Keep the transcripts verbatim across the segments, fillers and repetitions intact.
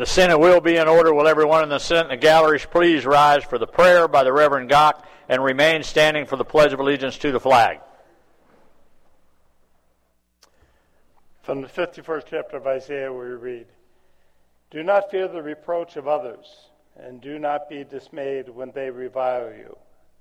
The Senate will be in order. Will everyone in the Senate and the galleries please rise for the prayer by the Reverend Gach and remain standing for the Pledge of Allegiance to the flag. From the fifty-first chapter of Isaiah we read, "Do not fear the reproach of others, and do not be dismayed when they revile you."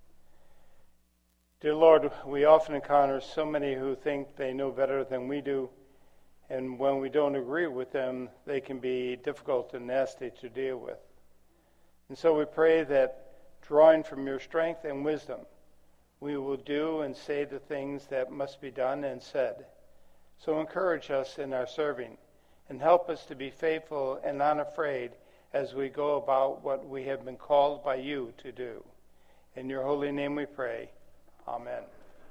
Dear Lord, we often encounter so many who think they know better than we do, and when we don't agree with them, they can be difficult and nasty to deal with. And so we pray that, drawing from your strength and wisdom, we will do and say the things that must be done and said. So encourage us in our serving, and help us to be faithful and unafraid as we go about what we have been called by you to do. In your holy name we pray. Amen.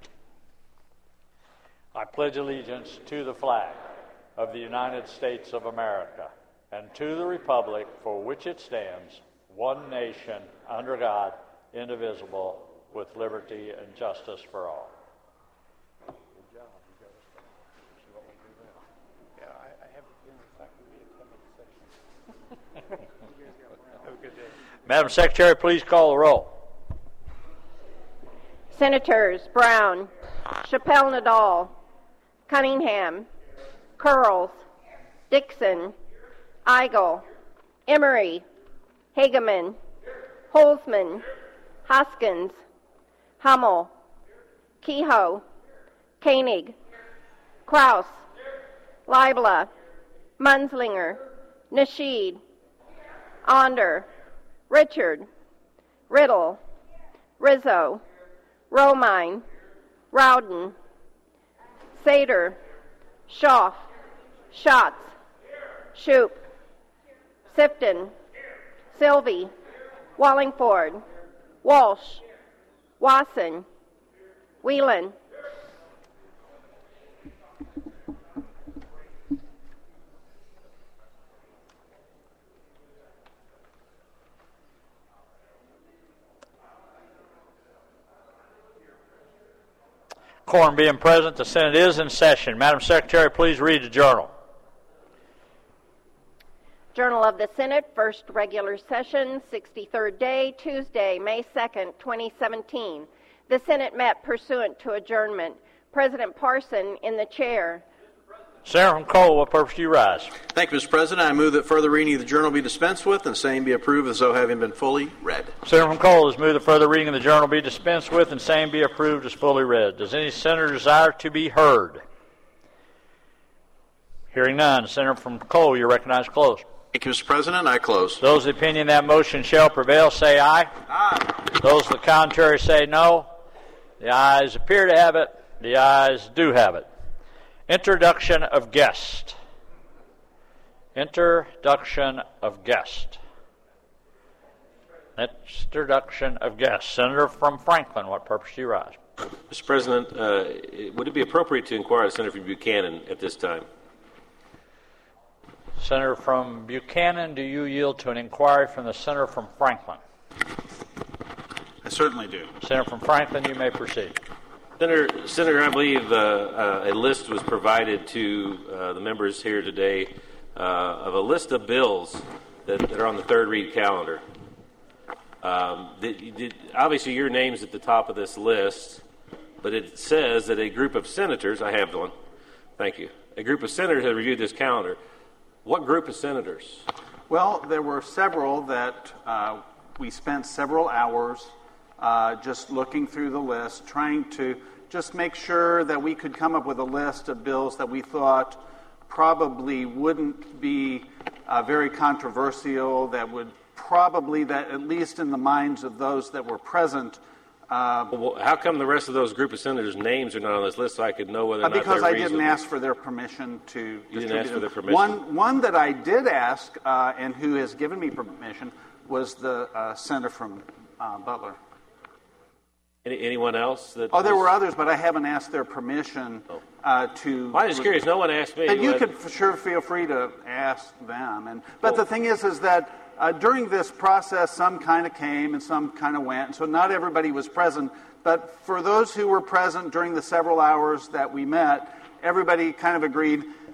I pledge allegiance to the flag of the United States of America and to the republic for which it stands, one nation, under God, indivisible, with liberty and justice for all. Good job. Yeah, I, I have a feeling it's not going to be a ten-minute session. Have a good day. Madam Secretary, please call the roll. Senators Brown, Chappelle Nadal, Cunningham, Curls, Dixon, Eigel, Emery, Hageman, Holzman, Hoskins, Hummel, Kehoe, Koenig, Kraus, Leibla, Munslinger, Nasheed, Onder, Richard, Riddle, Rizzo, Romine, Rowden, Sater, Schaaf, Schatz, Shoup, Sifton, Sylvie, Wallingford, Walsh, Wasson, Whelan. Quorum being present, the Senate is in session. Madam Secretary, please read the journal. Journal of the Senate, first regular session, sixty-third day, Tuesday, May second, twenty seventeen. The Senate met pursuant to adjournment. President Parson in the chair. Senator from Cole, what purpose do you rise? Thank you, Mister President. I move that further reading of the journal be dispensed with and same be approved as though having been fully read. Senator from Cole has moved that further reading of the journal be dispensed with and same be approved as fully read. Does any senator desire to be heard? Hearing none. Senator from Cole, you're recognized close. Thank you, Mister President. I close. Those of the opinion that motion shall prevail say aye. Aye. Those of the contrary say no. The ayes appear to have it. The ayes do have it. Introduction of guest. Introduction of guest. Introduction of guest. Senator from Franklin, what purpose do you rise? Mister President, uh, would it be appropriate to inquire of Senator from Buchanan at this time? Senator from Buchanan, do you yield to an inquiry from the Senator from Franklin? I certainly do. Senator from Franklin, you may proceed. Senator, Senator, I believe uh, uh, a list was provided to uh, the members here today uh, of a list of bills that, that are on the third read calendar. Um, did, did, obviously, your name's at the top of this list, but it says that a group of senators, I have one, thank you, a group of senators have reviewed this calendar. What group of senators? Well, there were several that uh, we spent several hours uh, just looking through the list, trying to just make sure that we could come up with a list of bills that we thought probably wouldn't be uh, very controversial, that would probably, that at least in the minds of those that were present. Uh, well, how come the rest of those group of senators' names are not on this list so I could know whether or uh, not because they're I reasonable? didn't ask for their permission to You distribute didn't ask them. for their permission? One, one that I did ask, uh, and who has given me permission, was the uh, senator from uh, Butler. Any, anyone else? That Oh, there was... were others, but I haven't asked their permission uh, to... Well, I'm just curious. No one asked me. And you What... could for sure feel free to ask them. And But well, the thing is, is that uh, during this process, some kind of came and some kind of went. So not everybody was present. But for those who were present during the several hours that we met, everybody kind of agreed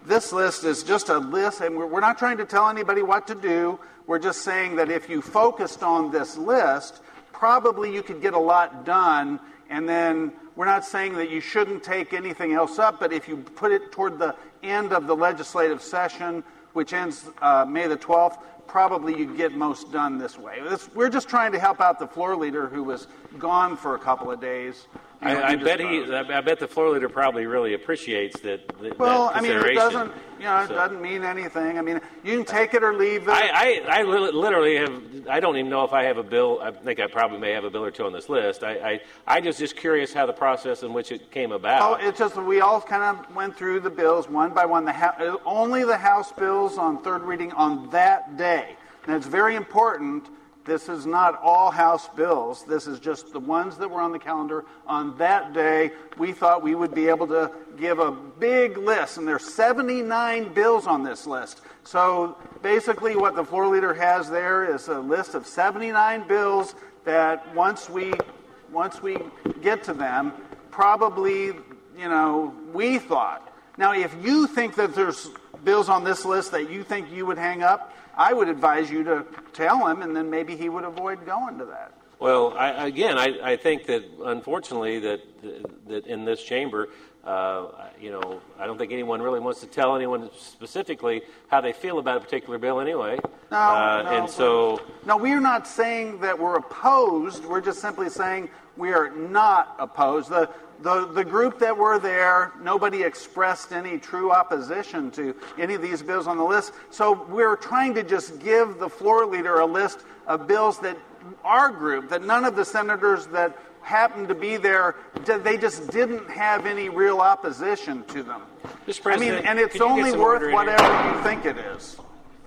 this list is just a list, and we're, we're not trying to tell anybody what to do. We're just saying that if you focused on this list, probably you could get a lot done, and then we're not saying that you shouldn't take anything else up, but if you put it toward the end of the legislative session, which ends uh, May the twelfth, probably you'd get most done this way. This, we're just trying to help out the floor leader who was gone for a couple of days. You know, I, I he bet just, he. I bet the floor leader probably really appreciates that. that Well, that I mean, it consideration. doesn't. You know, it So- doesn't mean anything. I mean, you can take it or leave it. I, I, I li- literally have. I don't even know if I have a bill. I think I probably may have a bill or two on this list. I, I, I just just curious how the process in which it came Oh, about. it's just that we all kind of went through the bills one by one. The ha- only the House bills on third reading on that day. And it's very important. This is not all House bills. This is just the ones that were on the calendar on that day. We thought we would be able to give a big list, and there's seventy-nine bills on this list. So basically what the floor leader has there is a list of seventy-nine bills that once we once we get to them, probably, you know, we thought. Now, if you think that there's bills on this list that you think you would hang up, I would advise you to tell him, and then maybe he would avoid going to that. Well, I, again, I, I think that unfortunately that that in this chamber, uh, you know, I don't think anyone really wants to tell anyone specifically how they feel about a particular bill anyway. No, uh, no, and so no, we're not saying that we're opposed. We're just simply saying we are not opposed. The the the group that were there, nobody expressed any true opposition to any of these bills on the list. So we're trying to just give the floor leader a list of bills that our group, that none of the senators that happened to be there, they just didn't have any real opposition to them. Mister I mean, President, and it's could you get only some worth order in here? whatever you think it is.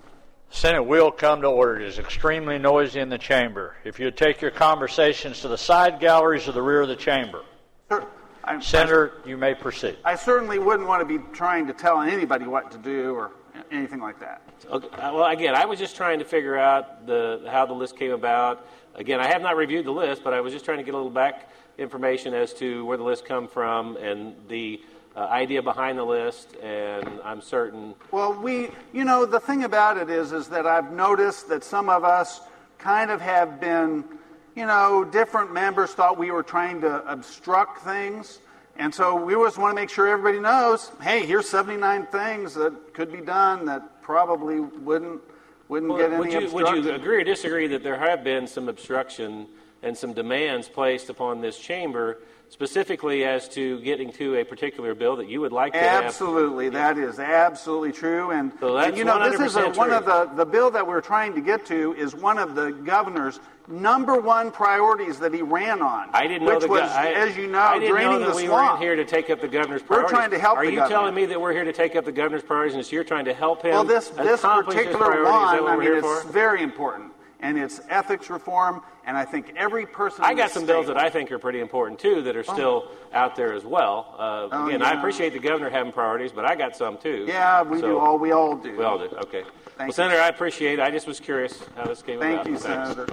Senate will come to order. It is extremely noisy in the chamber. If you take your conversations to the side galleries or the rear of the chamber. Sure. I, Senator, you may proceed. I certainly wouldn't want to be trying to tell anybody what to do or anything like that. Okay, well, again, I was just trying to figure out the how the list came about. Again, I have not reviewed the list, but I was just trying to get a little back information as to where the list come from and the uh, idea behind the list, and I'm certain. Well, we, you know, the thing about it is, is that I've noticed that some of us kind of have been, you know, different members thought we were trying to obstruct things. And so we just want to make sure everybody knows, hey, here's seventy-nine things that could be done that probably wouldn't wouldn't Well, get any would you, obstruction. would you agree or disagree that there have been some obstruction and some demands placed upon this chamber, specifically as to getting to a particular bill that you would like to have? Absolutely, that is absolutely true. And, So that's and you know, this is a, one hundred percent one true. of the the bill that we're trying to get to is one of the governor's number one priorities that he ran on. I didn't know which the was, go- I, as you know, I didn't draining know that the we swamp. weren't here to take up the governor's We're priorities. trying to help Are the you governor. telling me that we're here to take up the governor's priorities, and so you're trying to help him? Well, this this accomplish his particular priorities? Is that one, what I we're mean, here it's for? very important, and it's ethics reform. And I think every person. I in got this some bills state- that I think are pretty important too that are still out there as well. Uh, Oh, again, I yeah. appreciate the governor having priorities, but I got some too. Yeah, we So- do all. We all do. We all do. Okay. well, you. Senator, I appreciate it. I just was curious how this came Thank about. you, Thanks. Senator.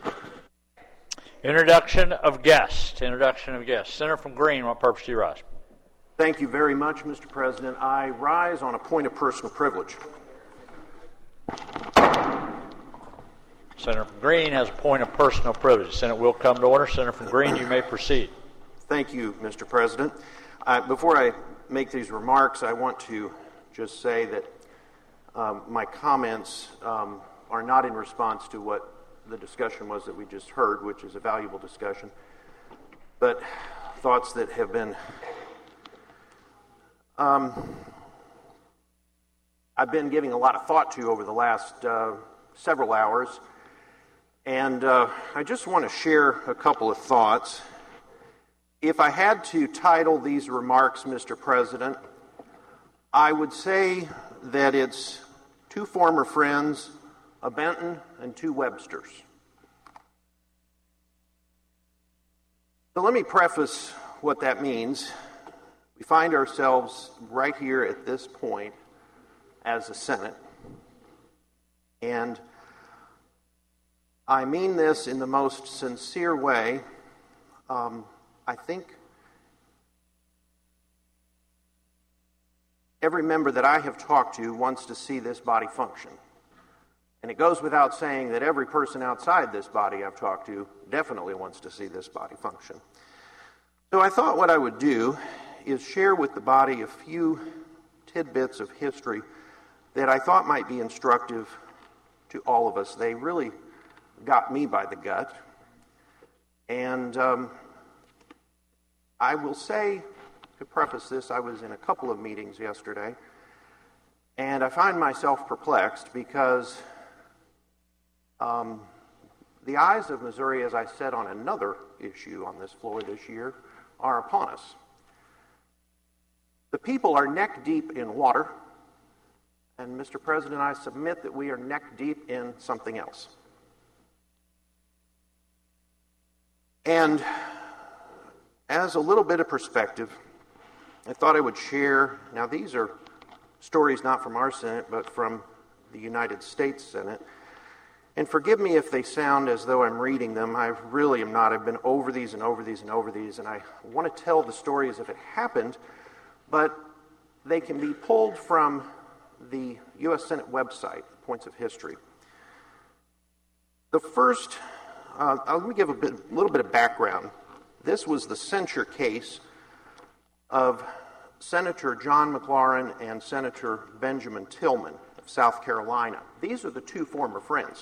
Introduction of guests. Introduction of guests. Senator from Green, what purpose do you rise? Thank you very much, Mister President. I rise on a point of personal privilege. Senator from Green has a point of personal privilege. The Senate will come to order. Senator from Green, you may proceed. Thank you, Mister President. Uh, before I make these remarks, I want to just say that um, my comments um, are not in response to what the discussion was that we just heard, which is a valuable discussion, but thoughts that have been um, I've been giving a lot of thought to over the last uh, several hours, and uh, I just want to share a couple of thoughts. If I had to title these remarks, Mister President, I would say that it's two former friends, a Benton and two Websters. So let me preface what that means. We find ourselves right here at this point as a Senate, and I mean this in the most sincere way. Um, I think every member that I have talked to wants to see this body function. And it goes without saying that every person outside this body I've talked to definitely wants to see this body function. So I thought what I would do is share with the body a few tidbits of history that I thought might be instructive to all of us. They really got me by the gut. And um, I will say, to preface this, I was in a couple of meetings yesterday, and I find myself perplexed because um, the eyes of Missouri, as I said on another issue on this floor this year, are upon us. The people are neck deep in water, and Mister President, I submit that we are neck deep in something else. And as a little bit of perspective, I thought I would share, now these are stories not from our Senate, but from the United States Senate. And forgive me if they sound as though I'm reading them. I really am not. I've been over these and over these and over these, and I want to tell the story as if it happened, but they can be pulled from the U S Senate website, Points of History. The first, uh, let me give a bit, little bit of background. This was the censure case of Senator John McLaurin and Senator Benjamin Tillman of South Carolina. These are the two former friends.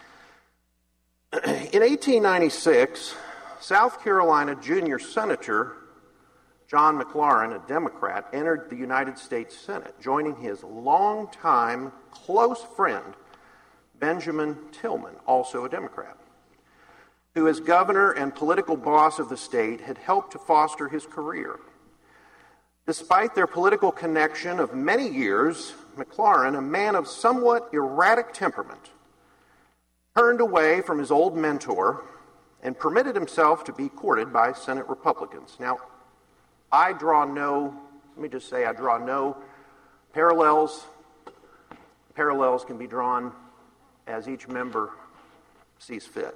In eighteen ninety-six, South Carolina junior Senator John McLaurin, a Democrat, entered the United States Senate, joining his longtime close friend, Benjamin Tillman, also a Democrat, who as governor and political boss of the state had helped to foster his career. Despite their political connection of many years, McLaurin, a man of somewhat erratic temperament, turned away from his old mentor and permitted himself to be courted by Senate Republicans. Now, I draw no, let me just say, I draw no parallels. Parallels can be drawn as each member sees fit.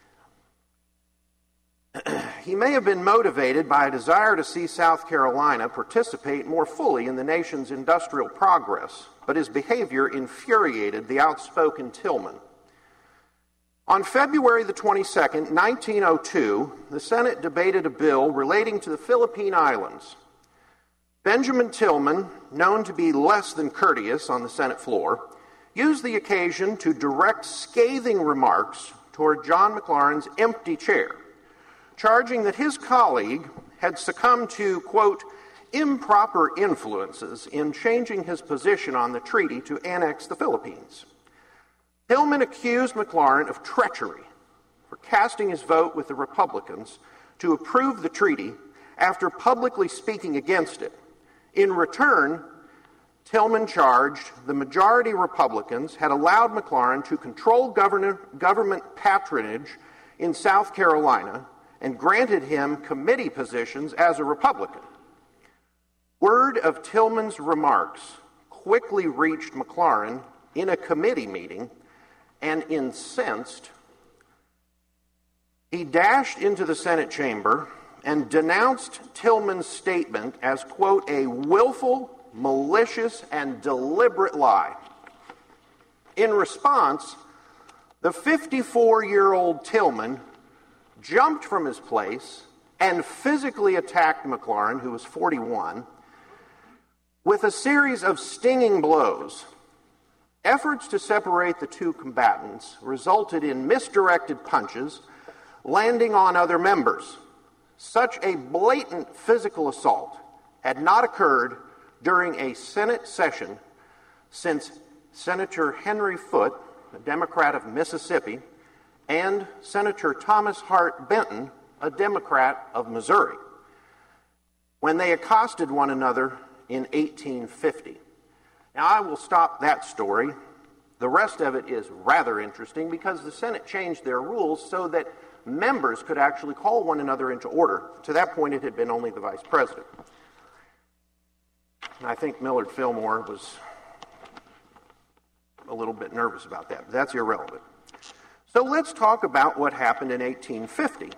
He may have been motivated by a desire to see South Carolina participate more fully in the nation's industrial progress, but his behavior infuriated the outspoken Tillman. On February the twenty-second, nineteen oh two, the Senate debated a bill relating to the Philippine Islands. Benjamin Tillman, known to be less than courteous on the Senate floor, used the occasion to direct scathing remarks toward John McLaurin's empty chair, charging that his colleague had succumbed to, quote, improper influences in changing his position on the treaty to annex the Philippines. Tillman accused McLaurin of treachery for casting his vote with the Republicans to approve the treaty after publicly speaking against it. In return, Tillman charged the majority Republicans had allowed McLaurin to control governor, government patronage in South Carolina and granted him committee positions as a Republican. Word of Tillman's remarks quickly reached McLaurin in a committee meeting, and incensed, he dashed into the Senate chamber and denounced Tillman's statement as, quote, a willful, malicious, and deliberate lie. In response, the fifty-four-year-old Tillman jumped from his place and physically attacked McLaurin, who was forty-one, with a series of stinging blows. Efforts to separate the two combatants resulted in misdirected punches landing on other members. Such a blatant physical assault had not occurred during a Senate session since Senator Henry Foote, a Democrat of Mississippi, and Senator Thomas Hart Benton, a Democrat of Missouri, when they accosted one another in eighteen fifty. Now, I will stop that story. The rest of it is rather interesting because the Senate changed their rules so that members could actually call one another into order. To that point, it had been only the vice president. And I think Millard Fillmore was a little bit nervous about that, but that's irrelevant. So let's talk about what happened in eighteen fifty.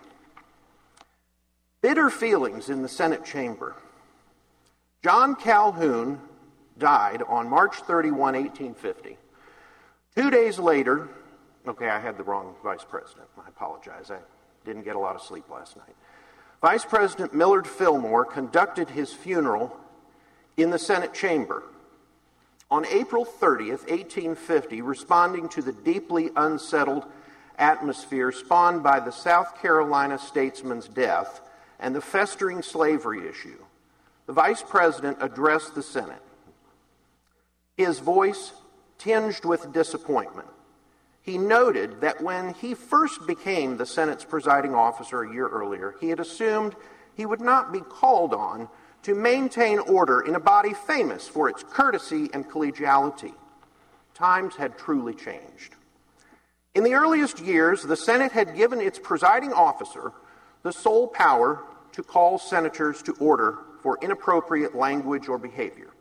Bitter feelings in the Senate chamber. John Calhoun died on March thirty-first, eighteen fifty. Two days later, okay, I had the wrong vice president. I apologize. I didn't get a lot of sleep last night. Vice President Millard Fillmore conducted his funeral in the Senate chamber. On April thirtieth, eighteen fifty, responding to the deeply unsettled atmosphere spawned by the South Carolina statesman's death and the festering slavery issue, the Vice President addressed the Senate. His voice tinged with disappointment. He noted that when he first became the Senate's presiding officer a year earlier, he had assumed he would not be called on to maintain order in a body famous for its courtesy and collegiality. Times had truly changed. In the earliest years, the Senate had given its presiding officer the sole power to call senators to order for inappropriate language or behavior.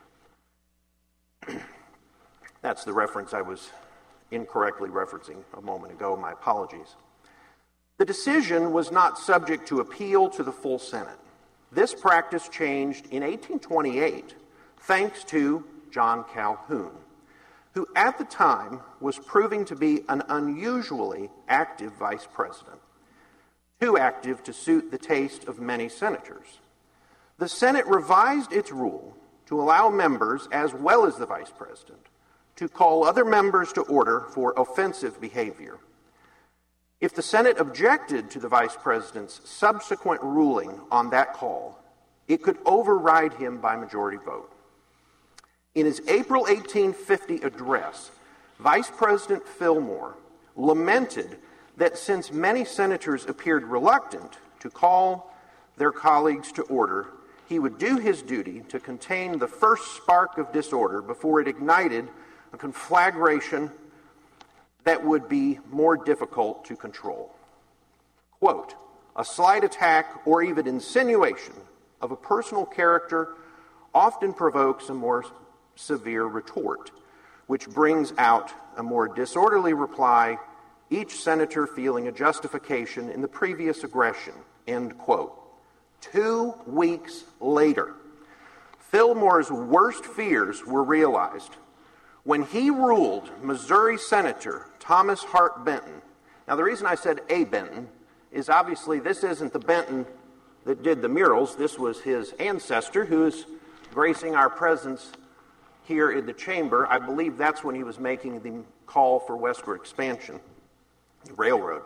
That's the reference I was incorrectly referencing a moment ago. My apologies. The decision was not subject to appeal to the full Senate. This practice changed in eighteen twenty-eight thanks to John Calhoun, who at the time was proving to be an unusually active vice president, too active to suit the taste of many senators. The Senate revised its rule to allow members, as well as the vice president, to call other members to order for offensive behavior. If the Senate objected to the vice president's subsequent ruling on that call, it could override him by majority vote. In his April eighteen fifty address, Vice President Fillmore lamented that since many senators appeared reluctant to call their colleagues to order, he would do his duty to contain the first spark of disorder before it ignited a conflagration that would be more difficult to control. Quote, a slight attack or even insinuation of a personal character often provokes a more severe retort, which brings out a more disorderly reply, each senator feeling a justification in the previous aggression, end quote. Two weeks later, Fillmore's worst fears were realized when he ruled Missouri Senator Thomas Hart Benton. Now, the reason I said a Benton is obviously this isn't the Benton that did the murals. This was his ancestor who is gracing our presence here in the chamber. I believe that's when he was making the call for westward expansion, the railroad.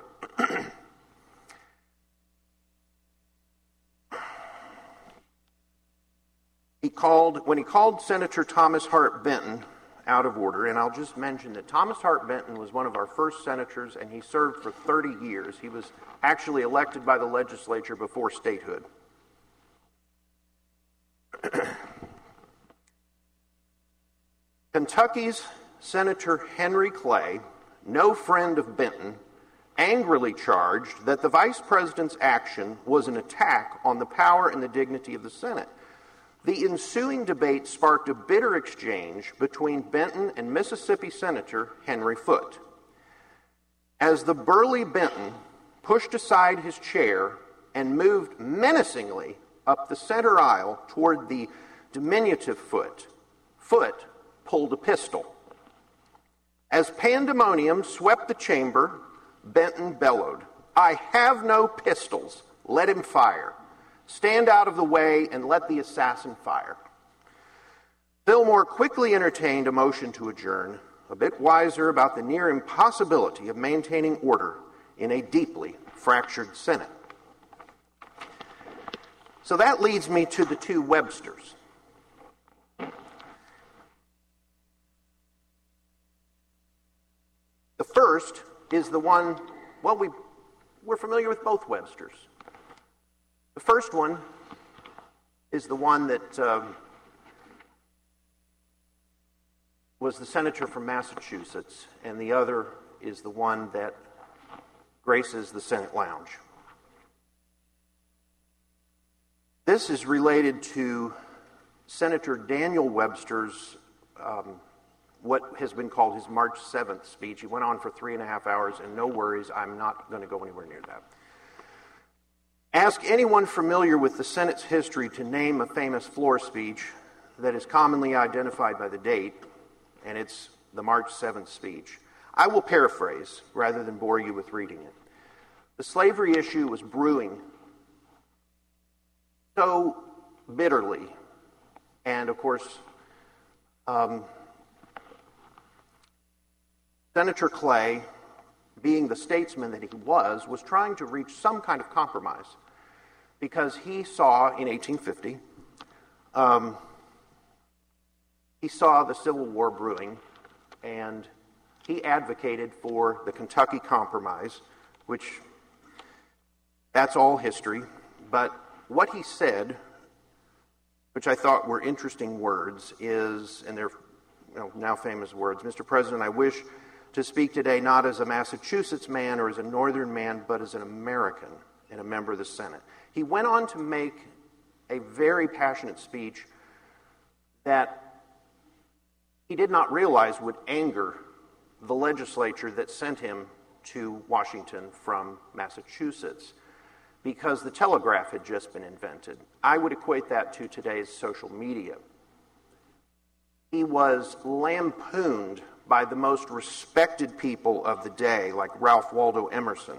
He called, when he called Senator Thomas Hart Benton out of order, and I'll just mention that Thomas Hart Benton was one of our first senators, and he served for thirty years. He was actually elected by the legislature before statehood. Kentucky's Senator Henry Clay, no friend of Benton, angrily charged that the vice president's action was an attack on the power and the dignity of the Senate. The ensuing debate sparked a bitter exchange between Benton and Mississippi Senator Henry Foote. As the burly Benton pushed aside his chair and moved menacingly up the center aisle toward the diminutive Foote, Foote pulled a pistol. As pandemonium swept the chamber, Benton bellowed, "I have no pistols. Let him fire. Stand out of the way and let the assassin fire." Fillmore quickly entertained a motion to adjourn, a bit wiser about the near impossibility of maintaining order in a deeply fractured Senate. So that leads me to the two Websters. The first is the one, well, we, we're familiar with both Websters. The first one is the one that um, was the senator from Massachusetts, and the other is the one that graces the Senate lounge. This is related to Senator Daniel Webster's um, what has been called his March seventh speech. He went on for three and a half hours, and no worries, I'm not going to go anywhere near that. Ask anyone familiar with the Senate's history to name a famous floor speech. that is commonly identified by the date, and it's the March seventh speech. I will paraphrase rather than bore you with reading it. The slavery issue was brewing so bitterly, and of course, um, Senator Clay, being the statesman that he was, was trying to reach some kind of compromise because he saw in eighteen fifty, um, he saw the Civil War brewing, and he advocated for the Kentucky Compromise, which that's all history. But what he said, which I thought were interesting words, is, and they're you know, now famous words, Mister President, I wish to speak today not as a Massachusetts man or as a Northern man, but as an American and a member of the Senate. He went on to make a very passionate speech that he did not realize would anger the legislature that sent him to Washington from Massachusetts, because the telegraph had just been invented. I would equate that to today's social media. He was lampooned by the most respected people of the day, like Ralph Waldo Emerson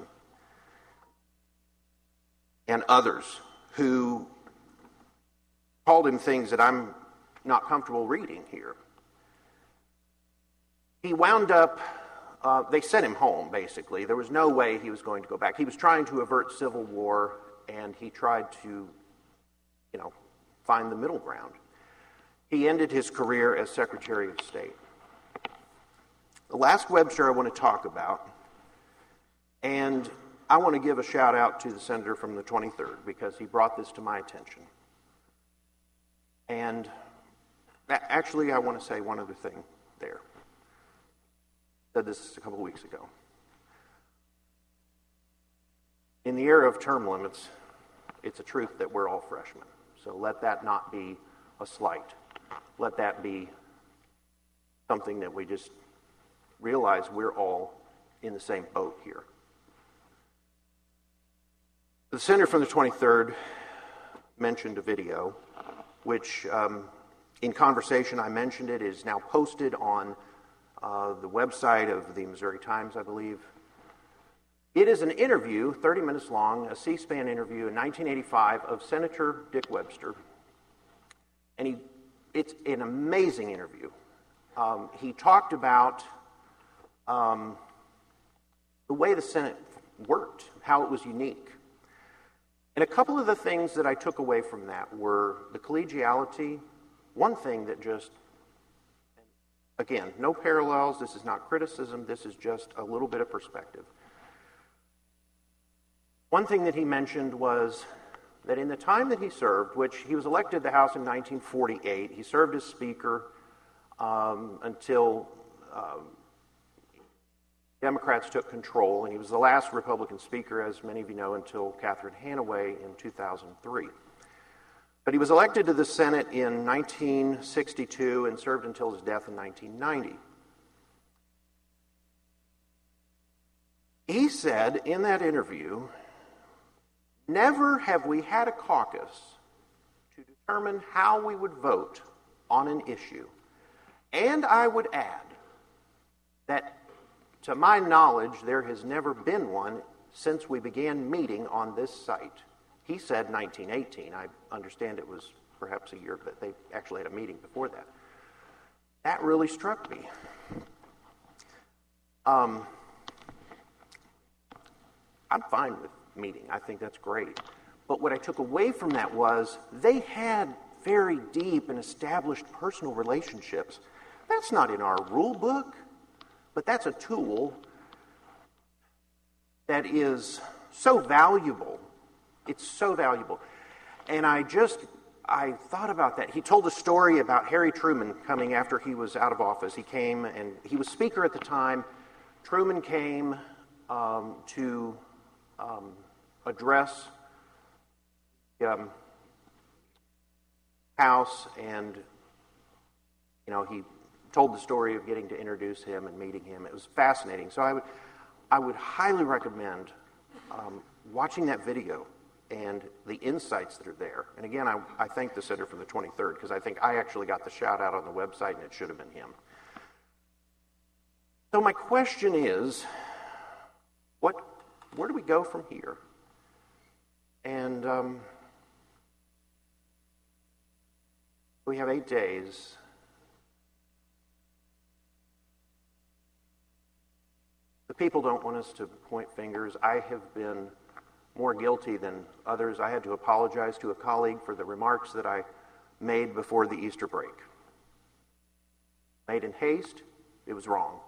and others, who called him things that I'm not comfortable reading here. He wound up, uh, they sent him home, basically. There was no way he was going to go back. He was trying to avert civil war, and he tried to, you know, find the middle ground. He ended his career as Secretary of State. The last Webster I want to talk about, and I want to give a shout out to the senator from the twenty-third because he brought this to my attention. And actually, I want to say one other thing there. I said this a couple weeks ago. In the era of term limits, it's a truth that we're all freshmen. So let that not be a slight. Let that be something that we just realize we're all in the same boat here. The senator from the twenty-third mentioned a video, which um, in conversation I mentioned it, is now posted on uh, the website of the Missouri Times, I believe. It is an interview, thirty minutes long, a C-SPAN interview in nineteen eighty-five of Senator Dick Webster. And he, it's an amazing interview. Um, he talked about um, the way the Senate worked, how it was unique. And a couple of the things that I took away from that were the collegiality. One thing that just, again, no parallels, this is not criticism, this is just a little bit of perspective. One thing that he mentioned was that in the time that he served, which he was elected to the House in nineteen forty-eight, he served as Speaker um, until um, Democrats took control, and he was the last Republican Speaker, as many of you know, until Catherine Hanaway in two thousand three. But he was elected to the Senate in nineteen sixty-two and served until his death in nineteen ninety. He said in that interview, "Never have we had a caucus to determine how we would vote on an issue. And I would add that, to my knowledge, there has never been one since we began meeting on this site." He said nineteen eighteen. I understand it was perhaps a year, but they actually had a meeting before that. That really struck me. Um, I'm fine with meeting. I think that's great. But what I took away from that was they had very deep and established personal relationships. That's not in our rule book, but that's a tool that is so valuable. It's so valuable. And I just, I thought about that. He told a story about Harry Truman coming after he was out of office. He came, and he was Speaker at the time. Truman came um, to um, address the um, House, and, you know, he told the story of getting to introduce him and meeting him. It was fascinating. So I would, I would highly recommend um, watching that video and the insights that are there. And again, I, I thank the senator from the twenty-third, because I think I actually got the shout out on the website, and it should have been him. So my question is, what, where do we go from here? And um, we have eight days. The people don't want us to point fingers. I have been more guilty than others. I had to apologize to a colleague for the remarks that I made before the Easter break. Made in haste, it was wrong.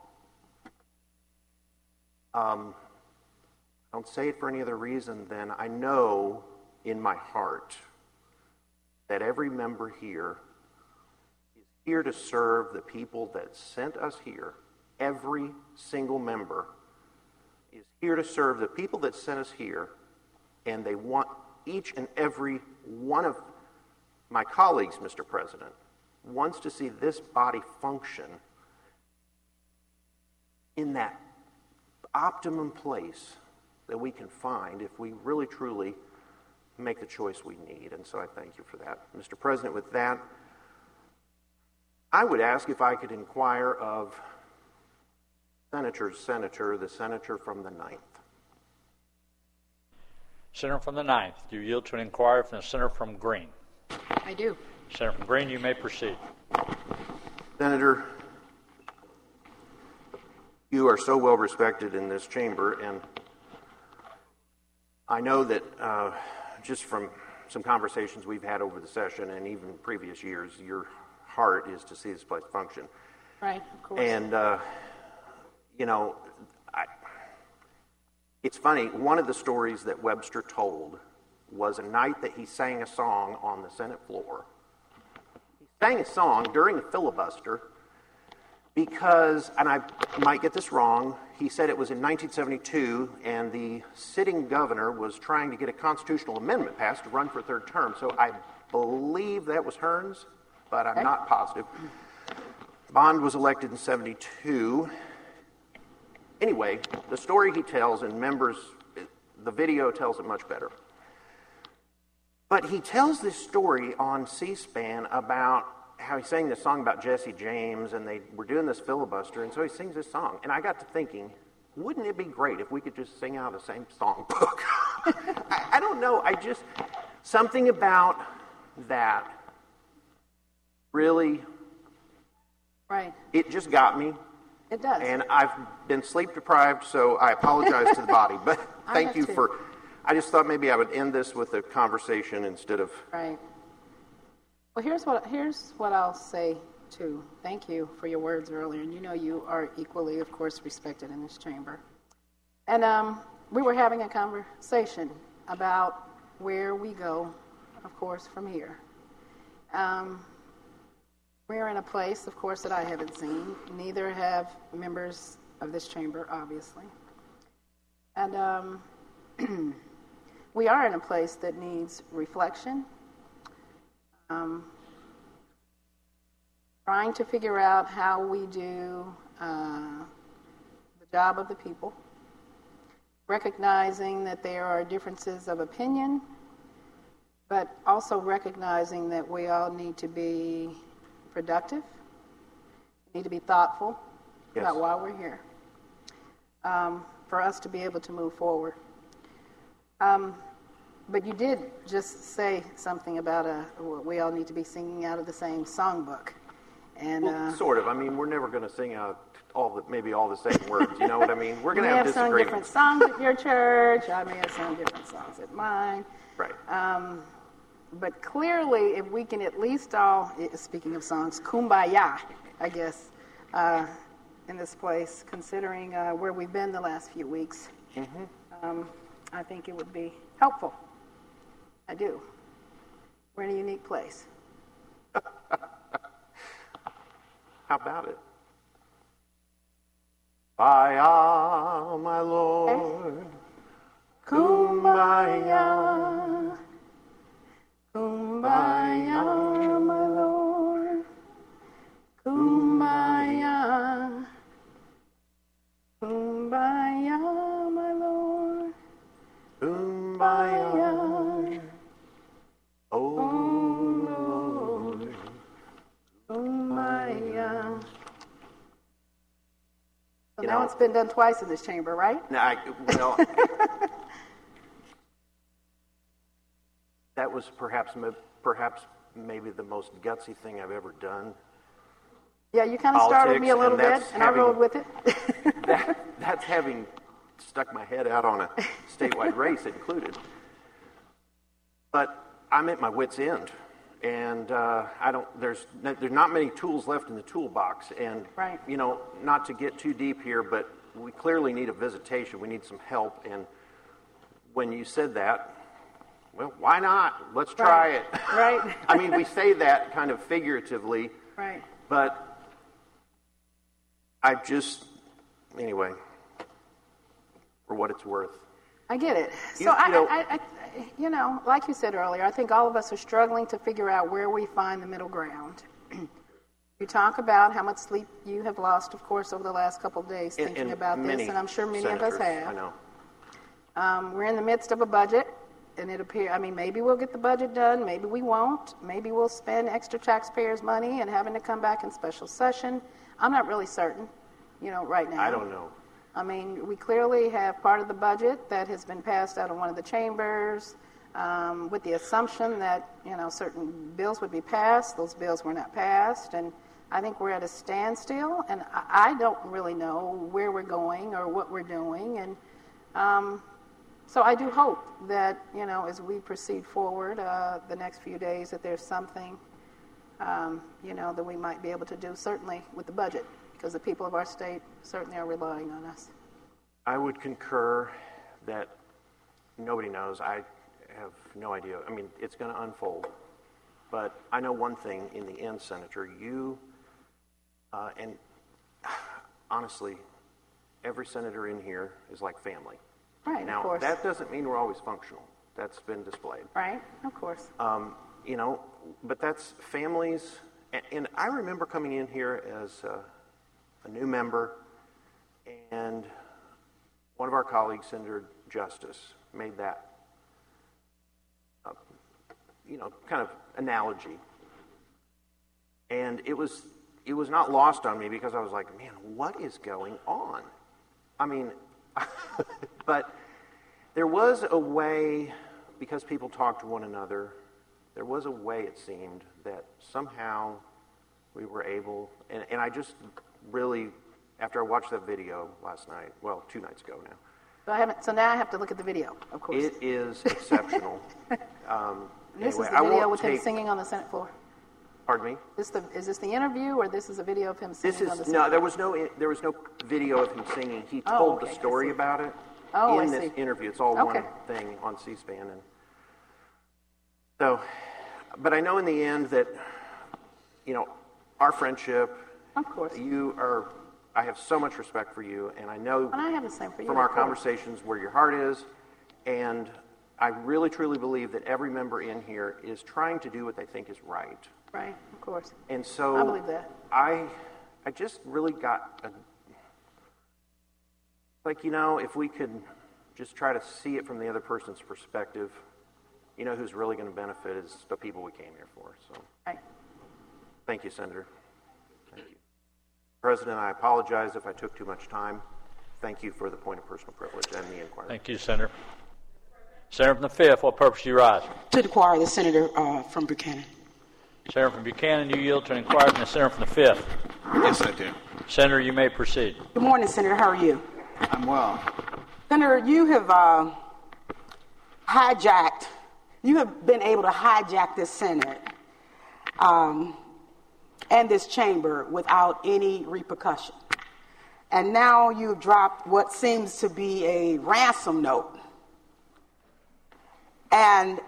Um, I don't say it for any other reason than I know in my heart that every member here is here to serve the people that sent us here. Every single member is here to serve the people that sent us here, and they want each and every one of my colleagues, Mister President, wants to see this body function in that optimum place that we can find if we really truly make the choice we need. And so I thank you for that. Mister President, with that, I would ask if I could inquire of Senator's senator, the senator from the ninth. Senator from the ninth, do you yield to an inquiry from the senator from Green? I do. Senator from Green, you may proceed. Senator, you are so well respected in this chamber, and I know that uh, just from some conversations we've had over the session and even previous years, your heart is to see this place function. Right, of course. And, uh, you know, I, it's funny, one of the stories that Webster told was a night that he sang a song on the Senate floor. He sang a song during the filibuster because, and I might get this wrong, he said it was in nineteen seventy-two, and the sitting governor was trying to get a constitutional amendment passed to run for a third term. So I believe that was Hearns, but I'm okay. not positive. Bond was elected in seventy-two. Anyway, the story he tells, and members, the video tells it much better. But he tells this story on C-SPAN about how he sang this song about Jesse James, and they were doing this filibuster, and so he sings this song. And I got to thinking, wouldn't it be great if we could just sing out of the same songbook? I, I don't know. I just, something about that really, right. It just got me. It does. And I've been sleep deprived, so I apologize to the body. But thank you too. for, I just thought maybe I would end this with a conversation instead of. Right. Well, here's what here's what I'll say too. Thank you for your words earlier, and you know you are equally, of course, respected in this chamber. And um, we were having a conversation about where we go, of course, from here. Um, we're in a place, of course, that I haven't seen. Neither have members of this chamber, obviously. And um, we are in a place that needs reflection. Um, trying to figure out how we do uh, the job of the people, recognizing that there are differences of opinion, but also recognizing that we all need to be productive, need to be thoughtful yes. about why we're here, um, for us to be able to move forward. Um, But you did just say something about a, we all need to be singing out of the same songbook. And Well, uh, sort of. I mean, we're never going to sing out all the, maybe all the same words. You know what I mean? We're going to have, have sung different disagreements. songs at your church. I may have sung different songs at mine. Right. Um, but clearly, if we can at least all, speaking of songs, kumbaya, I guess, uh, in this place, considering uh, where we've been the last few weeks, mm-hmm. um, I think it would be helpful. I do. We're in a unique place. How about it? Kumbaya, my Lord. Kumbaya. Kumbaya, my Lord. Kumbaya. Kumbaya, my Lord. Kumbaya. So you now know, it's been done twice in this chamber, right? No, I, well, that was perhaps perhaps maybe the most gutsy thing I've ever done. Yeah, you kind of startled me a little bit, and having, I rode with it. that, that's having stuck my head out on a statewide race included. But I'm at my wit's end, and uh, I don't. There's there's not many tools left in the toolbox, and right. you know, not to get too deep here, but we clearly need a visitation. We need some help, and when you said that, well, why not? Let's try right. it. Right. I mean, we say that kind of figuratively, right? But I just, anyway, for what it's worth. I get it. So, You- you I, know- I, I, you know, like you said earlier, I think all of us are struggling to figure out where we find the middle ground. You talk about how much sleep you have lost, of course, over the last couple of days And- thinking and about many this, and I'm sure many senators, of us have. I know. Um, we're in the midst of a budget, and it appears, I mean, maybe we'll get the budget done, maybe we won't. Maybe we'll spend extra taxpayers' money and having to come back in special session. I'm not really certain, you know, right now. I don't know. I mean, we clearly have part of the budget that has been passed out of one of the chambers um, with the assumption that, you know, certain bills would be passed. Those bills were not passed, and I think we're at a standstill, and I, I don't really know where we're going or what we're doing, and um, so I do hope that, you know, as we proceed forward uh, the next few days, that there's something, um, you know, that we might be able to do, certainly with the budget, because the people of our state certainly are relying on us. I would concur that nobody knows. I have no idea. I mean, it's going to unfold. But I know one thing in the end, Senator, you, uh, and honestly, every senator in here is like family. Right, now, of course. that doesn't mean we're always functional. That's been displayed. Right, of course. Um, you know, but that's families. And, and I remember coming in here as a, a new member, and one of our colleagues, Senator Justice, made that, uh, you know, kind of analogy. And it was it was not lost on me because I was like, man, what is going on? I mean, but there was a way, because people talked to one another, there was a way, it seemed, that somehow we were able, and, and I just really, after I watched that video last night, well, two nights ago now. So, I haven't, so now I have to look at the video, of course. It is exceptional. um, this anyway, is the I video won't with take, him singing on the Senate floor. Pardon me? This the, is this the interview, or this is a video of him singing This on the is Senate no. floor? There was no. There was no video of him singing. He Oh, told okay, the I story see. about it Oh, in I this see. interview. It's all Okay. one thing on C-SPAN, and so. But I know in the end that, you know, our friendship. Of course. You are. I have so much respect for you, and I know And I have the same for you. from our of course. conversations where your heart is, and I really truly believe that every member in here is trying to do what they think is right. Right, of course. And so I believe that. I, I just really got a, like, you know, if we could just try to see it from the other person's perspective, you know, who's really going to benefit is the people we came here for. So, Right. thank you, Senator. Thank you, President. I apologize if I took too much time. Thank you for the point of personal privilege and the inquiry. Thank you, Senator. Senator from the fifth, what purpose do you rise? To inquire the senator uh, from Buchanan. Senator from Buchanan, you yield to an inquiry from the senator from the fifth. Yes, I do. Senator, you may proceed. Good morning, Senator. How are you? I'm well. Senator, you have uh, hijacked, you have been able to hijack this Senate um, and this chamber without any repercussion. And now you've dropped what seems to be a ransom note. And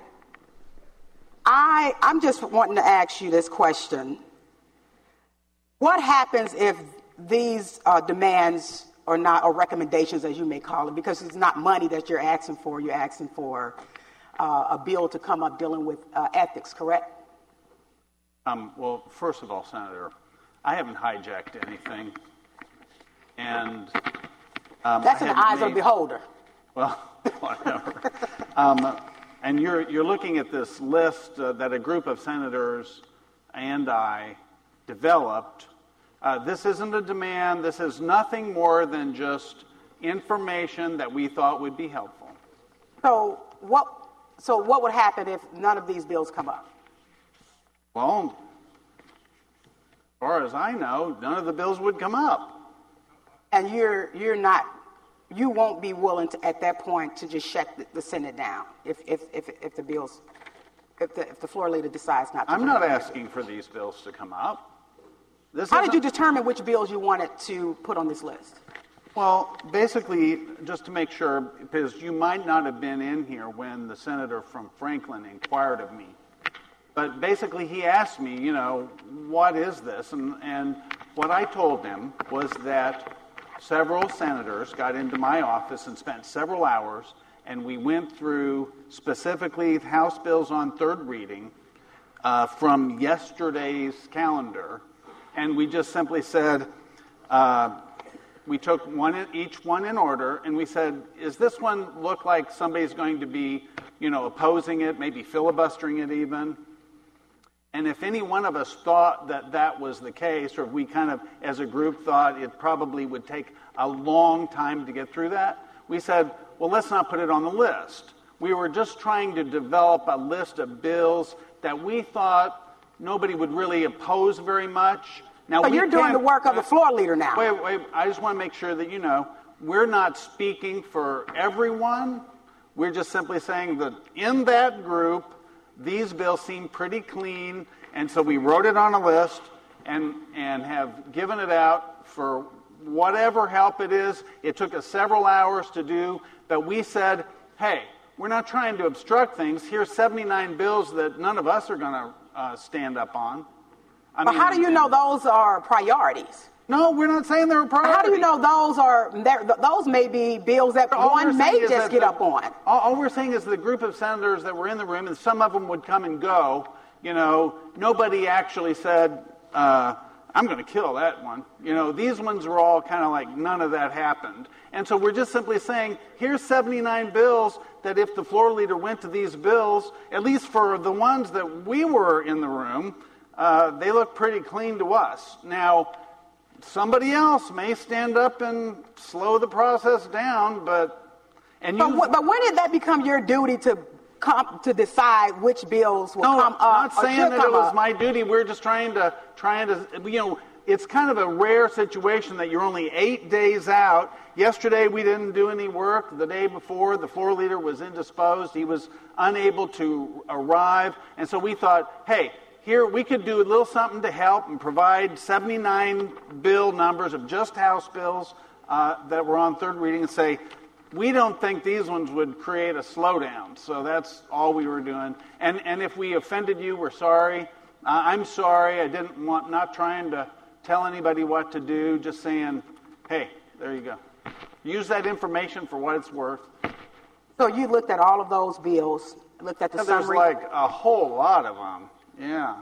I, I'm just wanting to ask you this question. What happens if these uh, demands or not, or recommendations, as you may call it, because it's not money that you're asking for, you're asking for uh, a bill to come up dealing with uh, ethics, correct? Um, well, first of all, Senator, I haven't hijacked anything. And um, That's I in the haven't eyes of the made- beholder. Well, whatever. um, and you're you're looking at this list uh, that a group of senators and I developed Uh, this isn't a demand. This is nothing more than just information that we thought would be helpful. So what, so what would happen if none of these bills come up? Well, as far as I know, none of the bills would come up. And you're you're not, you won't be willing to, at that point, to just shut the, the Senate down if if if, if the bills, if the if the floor leader decides not to. I'm not asking for these bills to come up. This How did you determine which bills you wanted to put on this list? Well, basically, just to make sure, because you might not have been in here when the senator from Franklin inquired of me. But basically, he asked me, you know, what is this? And, and what I told him was that several senators got into my office and spent several hours, and we went through specifically House bills on third reading uh, from yesterday's calendar. And we just simply said, uh, we took one in, each one in order, and we said, "Is this one look like somebody's going to be, you know, opposing it, maybe filibustering it even?" And if any one of us thought that that was the case, or if we kind of, as a group, thought it probably would take a long time to get through that, we said, "Well, let's not put it on the list." We were just trying to develop a list of bills that we thought nobody would really oppose very much. Now, but you're doing the work of the floor leader now. Wait, wait. I just want to make sure that you know we're not speaking for everyone. We're just simply saying that in that group, these bills seem pretty clean, and so we wrote it on a list and and have given it out for whatever help it is. It took us several hours to do, but we said, hey, we're not trying to obstruct things. Here's seventy-nine bills that none of us are going to uh, stand up on. I but mean, how do you know those are priorities? No, we're not saying they're priorities. How do you know those are, those may be bills that all one may just get the, up on? All, all we're saying is the group of senators that were in the room, and some of them would come and go, you know, nobody actually said, uh, I'm going to kill that one. You know, these ones were all kind of like none of that happened. And so we're just simply saying, here's seventy-nine bills that if the floor leader went to these bills, at least for the ones that we were in the room, uh, they look pretty clean to us. Now, somebody else may stand up and slow the process down, but... and But, you, w- but when did that become your duty to come, to decide which bills will no, come up? I'm not or saying should that come it was up? my duty. We're just trying to, trying to, you know, it's kind of a rare situation that you're only eight days out. Yesterday we didn't do any work. The day before, the floor leader was indisposed. He was unable to arrive. And so we thought, hey, here we could do a little something to help and provide seventy-nine bill numbers of just House bills uh, that were on third reading and say, we don't think these ones would create a slowdown. So that's all we were doing. And and if we offended you, we're sorry. Uh, I'm sorry. I didn't want, not trying to tell anybody what to do, just saying, hey, there you go. Use that information for what it's worth. So you looked at all of those bills, looked at the There's summary. like a whole lot of them. Yeah.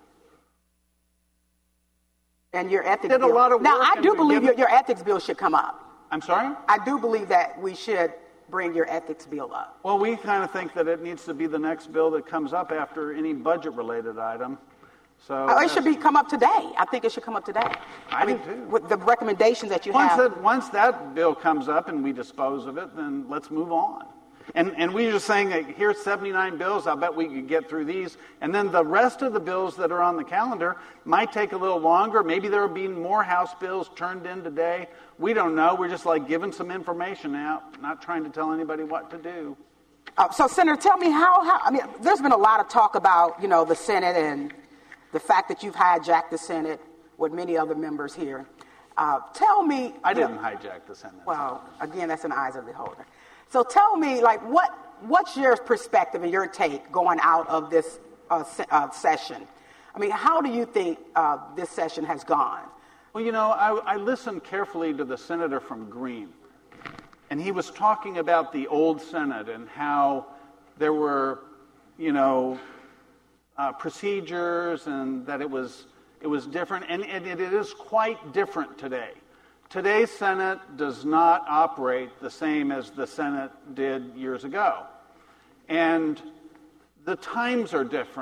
And your ethics Did a bill. lot of now, work I and do we believe give your, it- your ethics bill should come up. I'm sorry? I do believe that we should bring your ethics bill up. Well, we kind of think that it needs to be the next bill that comes up after any budget-related item. So Oh, it should be come up today. I think it should come up today. I do mean, too. with the recommendations that you Once have. that, once that bill comes up and we dispose of it, then let's move on. And and we're just saying that here's seventy-nine bills. I'll bet we could get through these. And then the rest of the bills that are on the calendar might take a little longer. Maybe there will be more House bills turned in today. We don't know. We're just like giving some information out, not trying to tell anybody what to do. Uh, so, Senator, tell me how, how, I mean, there's been a lot of talk about, you know, the Senate and the fact that you've hijacked the Senate with many other members here. Uh, tell me. I didn't hijack the Senate. Well, again, that's in the eyes of the beholder. So tell me, like, what what's your perspective and your take going out of this uh, se- uh, session? I mean, how do you think uh, this session has gone? Well, you know, I, I listened carefully to the senator from Greene, and he was talking about the old Senate and how there were, you know, uh, procedures and that it was it was different, and, and it is quite different today. Today's Senate does not operate the same as the Senate did years ago. And the times are different.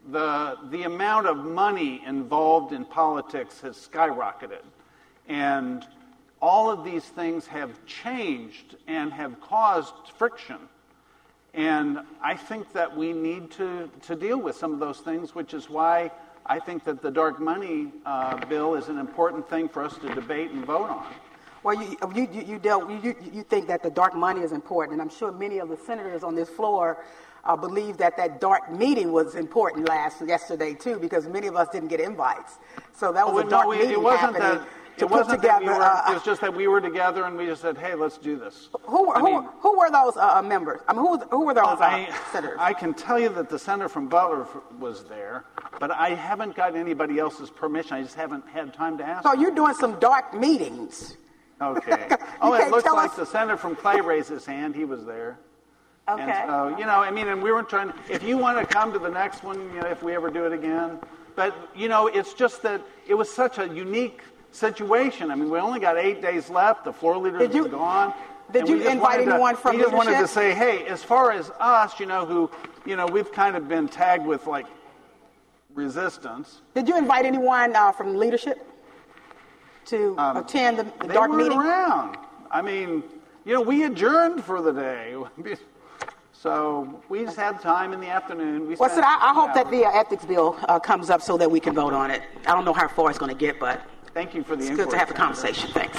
the the amount of money involved in politics has skyrocketed, and all of these things have changed and have caused friction. And I think that we need to, to deal with some of those things, which is why I think that the dark money uh, bill is an important thing for us to debate and vote on. Well, you you you you, dealt, you you think that the dark money is important, and I'm sure many of the senators on this floor uh, believe that that dark meeting was important last yesterday too, because many of us didn't get invites. So that was well, a dark no, meeting it wasn't happening. That, to it put wasn't together, that we were, uh, it was just that we were together and we just said, "Hey, let's do this." Who were I who, mean, who were those uh, members? I mean, who was, who were those uh, I, senators? I can tell you that the senator from Butler was there, but I haven't got anybody else's permission. I just haven't had time to ask. So you're doing some dark meetings. Okay. Oh, it can't looks tell like us- the senator from Clay raised his hand. He was there. Okay. And so, you know, I mean, and we weren't trying. If you want to come to the next one, you know, if we ever do it again, but you know, it's just that it was such a unique situation. I mean, we only got eight days left. The floor leaders Did you- were gone. did and you we just invite wanted to- anyone from We just wanted to leadership? say, hey, as far as us, you know, who, you know, we've kind of been tagged with like resistance. Did you invite anyone uh, from leadership to Um, attend the, the They dark weren't meeting? around. I mean, you know, we adjourned for the day. So we just had time in the afternoon. We Well, spent Sid, I, I hope hours. that the uh, ethics bill uh, comes up so that we can vote on it. I don't know how far it's going to get, but Thank you for the it's inquiry, good to have a Senator. conversation. Thanks.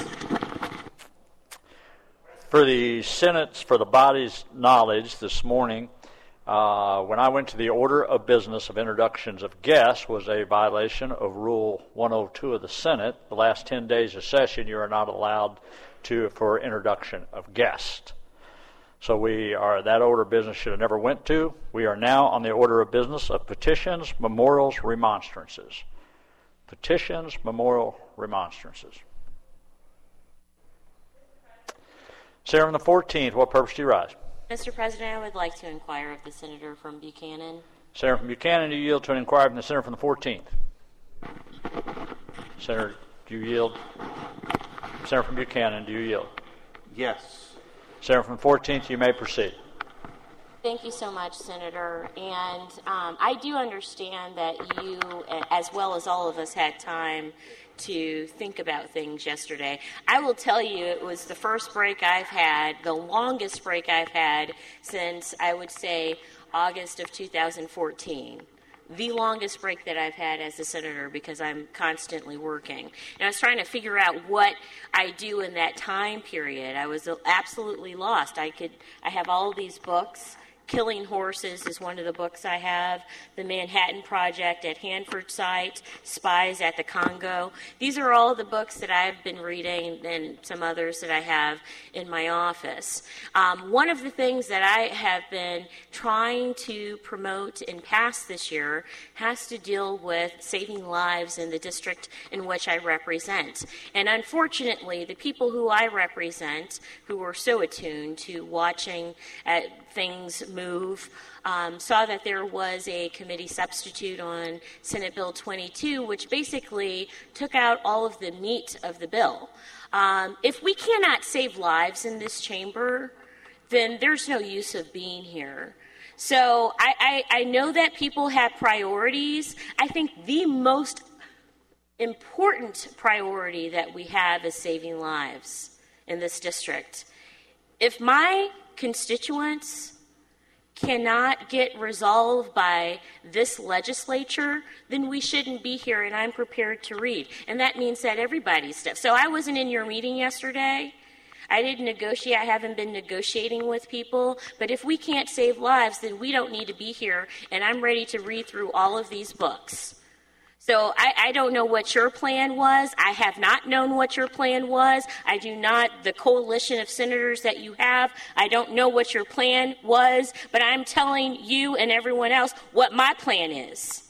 For the Senate's, for the body's knowledge this morning, uh, when I went to the order of business of introductions of guests was a violation of Rule one oh two of the Senate. The last ten days of session, you are not allowed to for introduction of guests. So we are, that order of business should have never went to. We are now on the order of business of petitions, memorials, remonstrances. Petitions, memorial, remonstrances. Sarah, on the fourteenth, what purpose do you rise? Mister President, I would like to inquire of the senator from Buchanan. Senator from Buchanan, do you yield to an inquiry from the senator from the fourteenth? Senator, do you yield? Senator from Buchanan, do you yield? Yes. Senator from the fourteenth, you may proceed. Thank you so much, Senator. And um, I do understand that you, as well as all of us, had time to think about things yesterday. I will tell you, it was the first break I've had, the longest break I've had since, I would say, August of two thousand fourteen. The longest break that I've had as a senator because I'm constantly working. And I was trying to figure out what I do in that time period. I was absolutely lost. I could, I have all of these books. Killing Horses is one of the books I have. The Manhattan Project at Hanford Site, Spies at the Congo. These are all the books that I've been reading and some others that I have in my office. Um, one of the things that I have been trying to promote and pass this year has to deal with saving lives in the district in which I represent. And unfortunately, the people who I represent, who are so attuned to watching at things move, um, saw that there was a committee substitute on Senate Bill twenty-two, which basically took out all of the meat of the bill. Um, if we cannot save lives in this chamber, then there's no use of being here. So I, I, I know that people have priorities. I think the most important priority that we have is saving lives in this district. If my constituents cannot get resolved by this legislature, then we shouldn't be here, and I'm prepared to read. And that means that everybody's stuff. So I wasn't in your meeting yesterday. I didn't negotiate. I haven't been negotiating with people. But if we can't save lives, then we don't need to be here, and I'm ready to read through all of these books. So I, I don't know what your plan was. I have not known what your plan was. I do not, the coalition of senators that you have, I don't know what your plan was, but I'm telling you and everyone else what my plan is.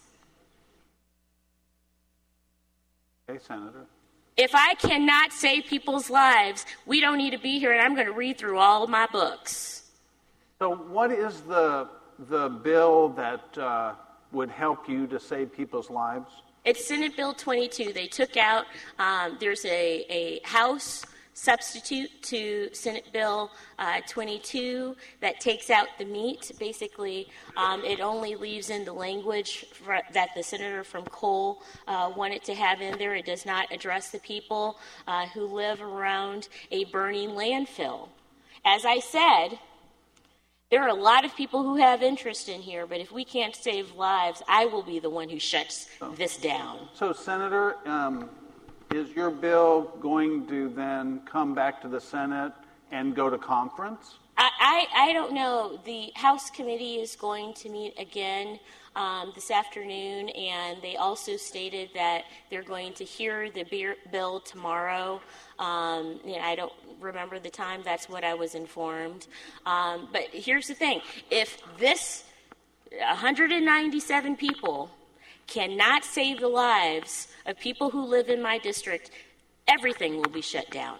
Okay, Senator. If I cannot save people's lives, we don't need to be here, and I'm going to read through all of my books. So what is the the bill that uh, would help you to save people's lives? It's Senate Bill twenty-two. They took out, um, there's a, a House substitute to Senate Bill uh, twenty-two that takes out the meat. Basically, um, it only leaves in the language for, that the senator from Cole uh, wanted to have in there. It does not address the people uh, who live around a burning landfill. As I said, there are a lot of people who have interest in here, but if we can't save lives, I will be the one who shuts this down. So, Senator, um, is your bill going to then come back to the Senate and go to conference? I, I, I don't know. The House committee is going to meet again um, this afternoon, and they also stated that they're going to hear the beer, bill tomorrow. Um, you know, I don't remember the time. That's what I was informed. Um, but here's the thing. If this one hundred ninety-seven people cannot save the lives of people who live in my district, everything will be shut down.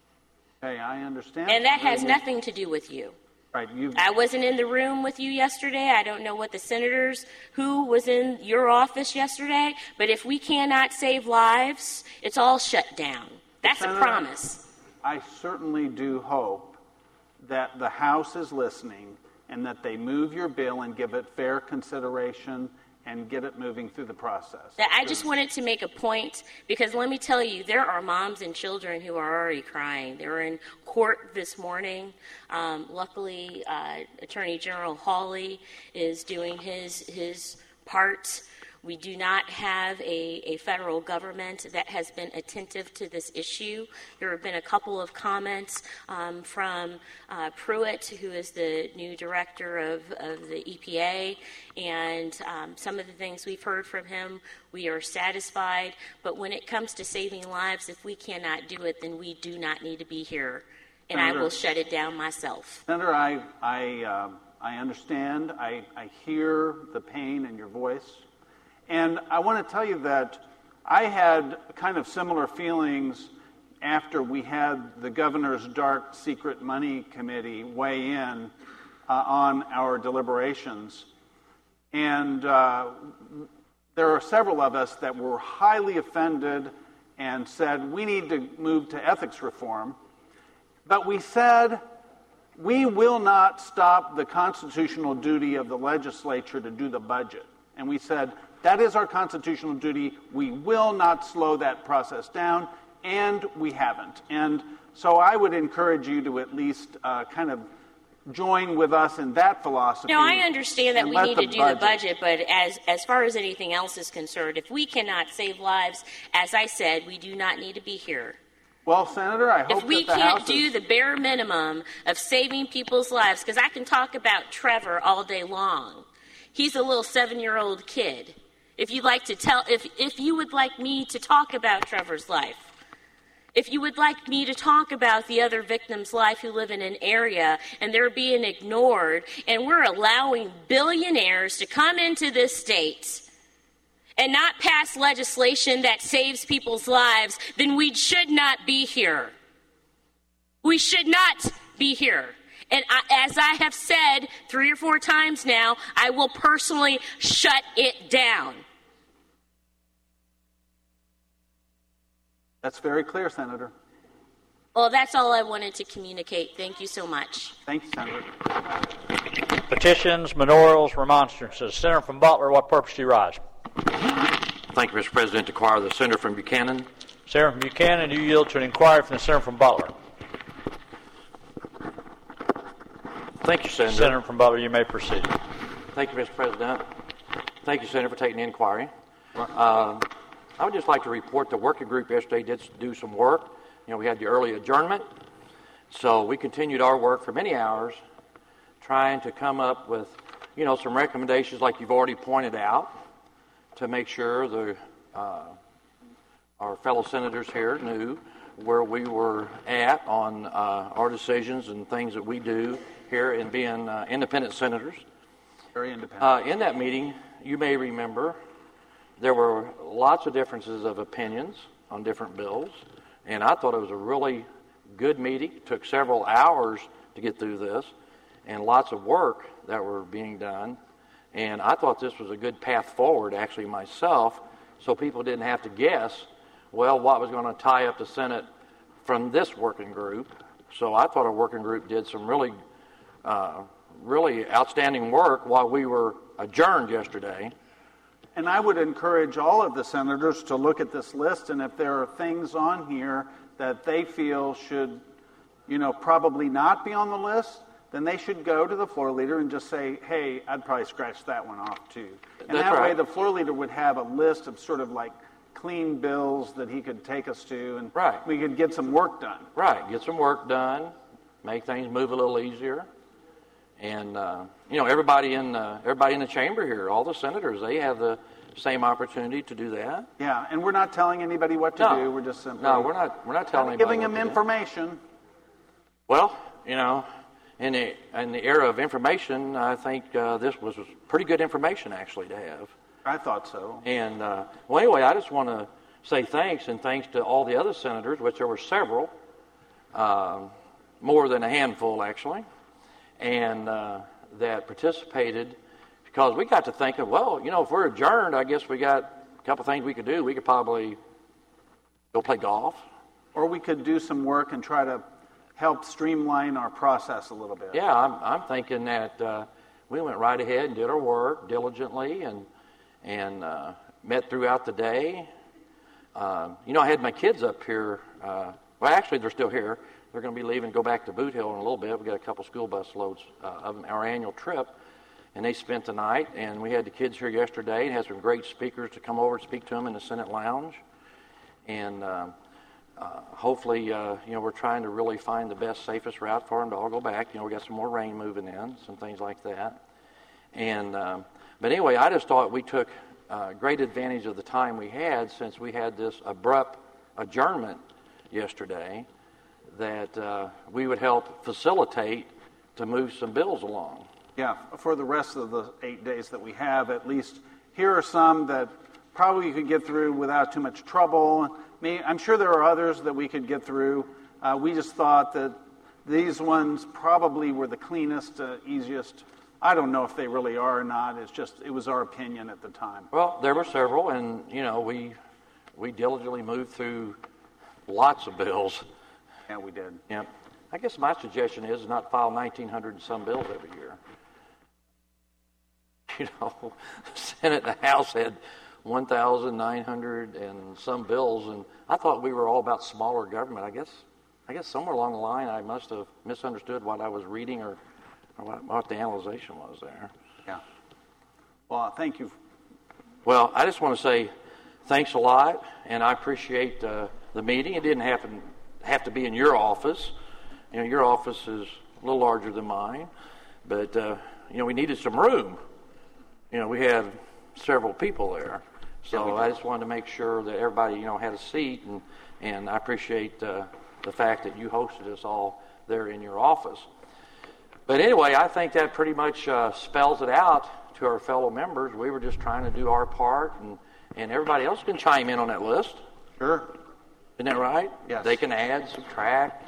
Hey, I understand. And that has nothing to do with you. Right, you've... I wasn't in the room with you yesterday. I don't know what the senators who was in your office yesterday, but if we cannot save lives, it's all shut down. That's Senator, a promise. I certainly do hope that the House is listening and that they move your bill and give it fair consideration and get it moving through the process. I just wanted to make a point, because let me tell you, there are moms and children who are already crying. They were in court this morning. Um, luckily, uh, Attorney General Hawley is doing his his part. We do not have a, a federal government that has been attentive to this issue. There have been a couple of comments um, from uh, Pruitt, who is the new director of, of the E P A, and um, some of the things we've heard from him, we are satisfied. But when it comes to saving lives, if we cannot do it, then we do not need to be here, and Senator, I will shut it down myself. Senator, I, I, uh, I understand. I, I hear the pain in your voice. And I want to tell you that I had kind of similar feelings after we had the governor's dark secret money committee weigh in uh, on our deliberations. And uh, there are several of us that were highly offended and said we need to move to ethics reform. But we said we will not stop the constitutional duty of the legislature to do the budget. And we said, that is our constitutional duty. We will not slow that process down, and we haven't. And so I would encourage you to at least uh, kind of join with us in that philosophy. No, I understand that we need to do budget. the budget, but as, as far as anything else is concerned, if we cannot save lives, as I said, we do not need to be here. Well, Senator, I hope if we that the can't House do is... the bare minimum of saving people's lives, because I can talk about Trevor all day long. He's a little seven-year-old kid. If you'd like to tell, if, if you would like me to talk about Trevor's life, if you would like me to talk about the other victims' life who live in an area and they're being ignored, and we're allowing billionaires to come into this state and not pass legislation that saves people's lives, then we should not be here. We should not be here. And I, as I have said three or four times now, I will personally shut it down. That's very clear, Senator. Well, that's all I wanted to communicate. Thank you so much. Thank you, Senator. Petitions, memorials, remonstrances. Senator from Butler, what purpose do you rise? Thank you, Mister President. To inquire the Senator from Buchanan. Senator from Buchanan, you yield to an inquiry from the Senator from Butler. Thank you, Senator. Senator from Butler, you may proceed. Thank you, Mister President. Thank you, Senator, for taking the inquiry. Uh, I would just like to report the working group yesterday did do some work. You know, we had the early adjournment, so we continued our work for many hours trying to come up with, you know, some recommendations like you've already pointed out to make sure the uh, our fellow senators here knew where we were at on uh, our decisions and things that we do here in being uh, independent senators. Very independent. Uh, in that meeting, you may remember, there were lots of differences of opinions on different bills, and I thought it was a really good meeting. It took several hours to get through this, and lots of work that were being done, and I thought this was a good path forward, actually, myself, so people didn't have to guess, well, what was going to tie up the Senate from this working group. So I thought our working group did some really, uh, really outstanding work while we were adjourned yesterday. And I would encourage all of the senators to look at this list, and if there are things on here that they feel should, you know, probably not be on the list, then they should go to the floor leader and just say, hey, I'd probably scratch that one off too. And That's that way right. the floor leader would have a list of sort of like clean bills that he could take us to, and right. we could get some work done. Right, get some work done, make things move a little easier. And, uh, you know, everybody in, uh, everybody in the chamber here, all the senators, they have the same opportunity to do that. Yeah, and we're not telling anybody what to No. do. We're just simply No, we're not, we're not telling anybody giving what them to do. information. Well, you know, in the, in the era of information, I think uh, this was pretty good information actually to have. I thought so. And, uh, well, anyway, I just want to say thanks, and thanks to all the other senators, which there were several, uh, more than a handful actually, and uh, that participated, because we got to thinking, well, you know, if we're adjourned, I guess we got a couple things we could do. We could probably go play golf. Or we could do some work and try to help streamline our process a little bit. Yeah, I'm, I'm thinking that uh, we went right ahead and did our work diligently and and uh, met throughout the day. Uh, you know, I had my kids up here. Uh, well, actually, they're still here. They're going to be leaving to go back to Boot Hill in a little bit. We got a couple school bus loads uh, of our annual trip, and they spent the night. And we had the kids here yesterday and had some great speakers to come over and speak to them in the Senate lounge. And uh, uh, hopefully, uh, you know, we're trying to really find the best, safest route for them to all go back. You know, we got some more rain moving in, some things like that. And um, but anyway, I just thought we took uh, great advantage of the time we had, since we had this abrupt adjournment yesterday, that uh, we would help facilitate to move some bills along. Yeah, for the rest of the eight days that we have, at least here are some that probably you could get through without too much trouble. I'm sure there are others that we could get through. Uh, we just thought that these ones probably were the cleanest, uh, easiest. I don't know if they really are or not. It's just, it was our opinion at the time. Well, there were several, and, you know, we we diligently moved through lots of bills. Yeah, we did. Yeah. I guess my suggestion is not file nineteen hundred and some bills every year. You know, the Senate and the House had one thousand nine hundred and some bills, and I thought we were all about smaller government. I guess I guess somewhere along the line I must have misunderstood what I was reading, or, or what, what the analyzation was there. Yeah. Well, thank you. Well, I just want to say thanks a lot, and I appreciate uh, the meeting. It didn't happen have to be in your office. You know, your office is a little larger than mine, but uh, you know, we needed some room. You know, we had several people there, so yeah, I just wanted to make sure that everybody, you know, had a seat, and and I appreciate uh, the fact that you hosted us all there in your office. But anyway, I think that pretty much uh, spells it out to our fellow members. We were just trying to do our part, and and everybody else can chime in on that list. Sure. Isn't that right? Yes. They can add, subtract,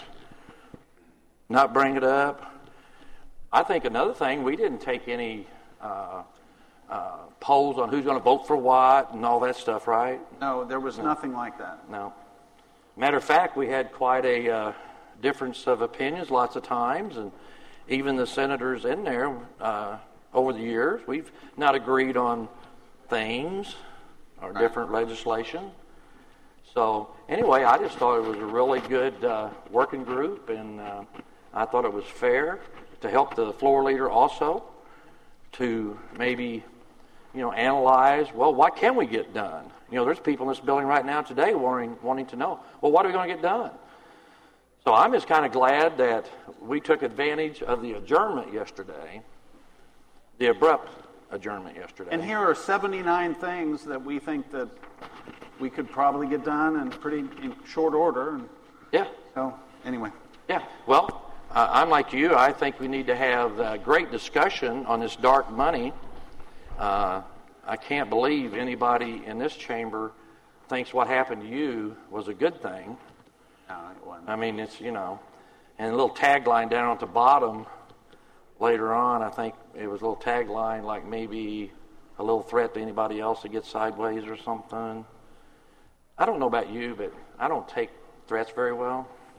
not bring it up. I think another thing, we didn't take any uh, uh, polls on who's going to vote for what and all that stuff, right? No, there was No. nothing like that. No. Matter of fact, we had quite a uh, difference of opinions lots of times, and even the senators in there uh, over the years, we've not agreed on things or Right. different legislation. So anyway, I just thought it was a really good uh, working group, and uh, I thought it was fair to help the floor leader also to maybe, you know, analyze, well, what can we get done? You know, there's people in this building right now today wanting, wanting to know, well, what are we going to get done? So I'm just kind of glad that we took advantage of the adjournment yesterday, the abrupt adjournment yesterday. And here are seventy-nine things that we think that we could probably get done in pretty in short order. And yeah. So anyway. Yeah. Well, uh, I'm like you. I think we need to have a great discussion on this dark money. Uh, I can't believe anybody in this chamber thinks what happened to you was a good thing. No, it wasn't. I mean, it's, you know, and a little tagline down at the bottom later on, I think it was a little tagline like maybe a little threat to anybody else that gets sideways or something. I don't know about you, but I don't take threats very well.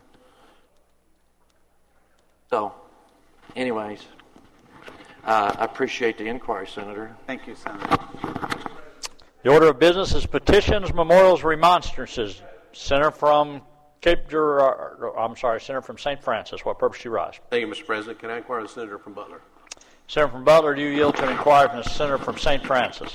So, anyways, uh, I appreciate the inquiry, Senator. Thank you, Senator. The order of business is petitions, memorials, remonstrances. Senator from Cape Girardeau, I'm sorry, Senator from Saint Francis. What purpose do you rise? Thank you, Mister President. Can I inquire the Senator from Butler? Senator from Butler, do you yield to an inquiry from the Senator from Saint Francis?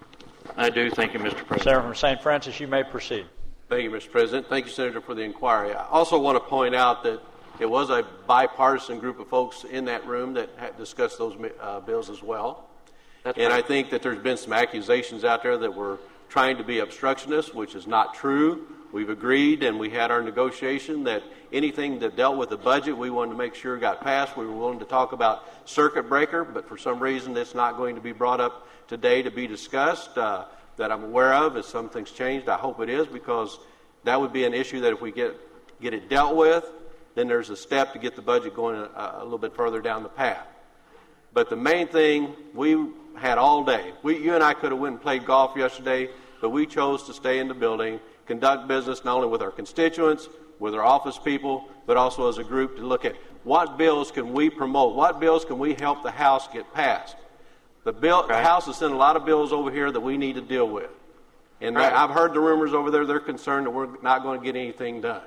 I do. Thank you, Mister President. Senator from Saint Francis, you may proceed. Thank you, Mister President. Thank you, Senator, for the inquiry. I also want to point out that it was a bipartisan group of folks in that room that had discussed those uh, bills as well. That's and right. I think that there's been some accusations out there that we're trying to be obstructionists, which is not true. We've agreed and we had our negotiation that anything that dealt with the budget we wanted to make sure got passed. We were willing to talk about circuit breaker, but for some reason it's not going to be brought up today to be discussed uh, that I'm aware of. If something's changed, I hope it is, because that would be an issue that if we get, get it dealt with, then there's a step to get the budget going a, a little bit further down the path. But the main thing we had all day, we, you and I could have went and played golf yesterday, but we chose to stay in the building, conduct business not only with our constituents, with our office people, but also as a group to look at what bills can we promote, what bills can we help the House get passed. The, bill, the House has sent a lot of bills over here that we need to deal with. And right. I've heard the rumors over there, they're concerned that we're not going to get anything done.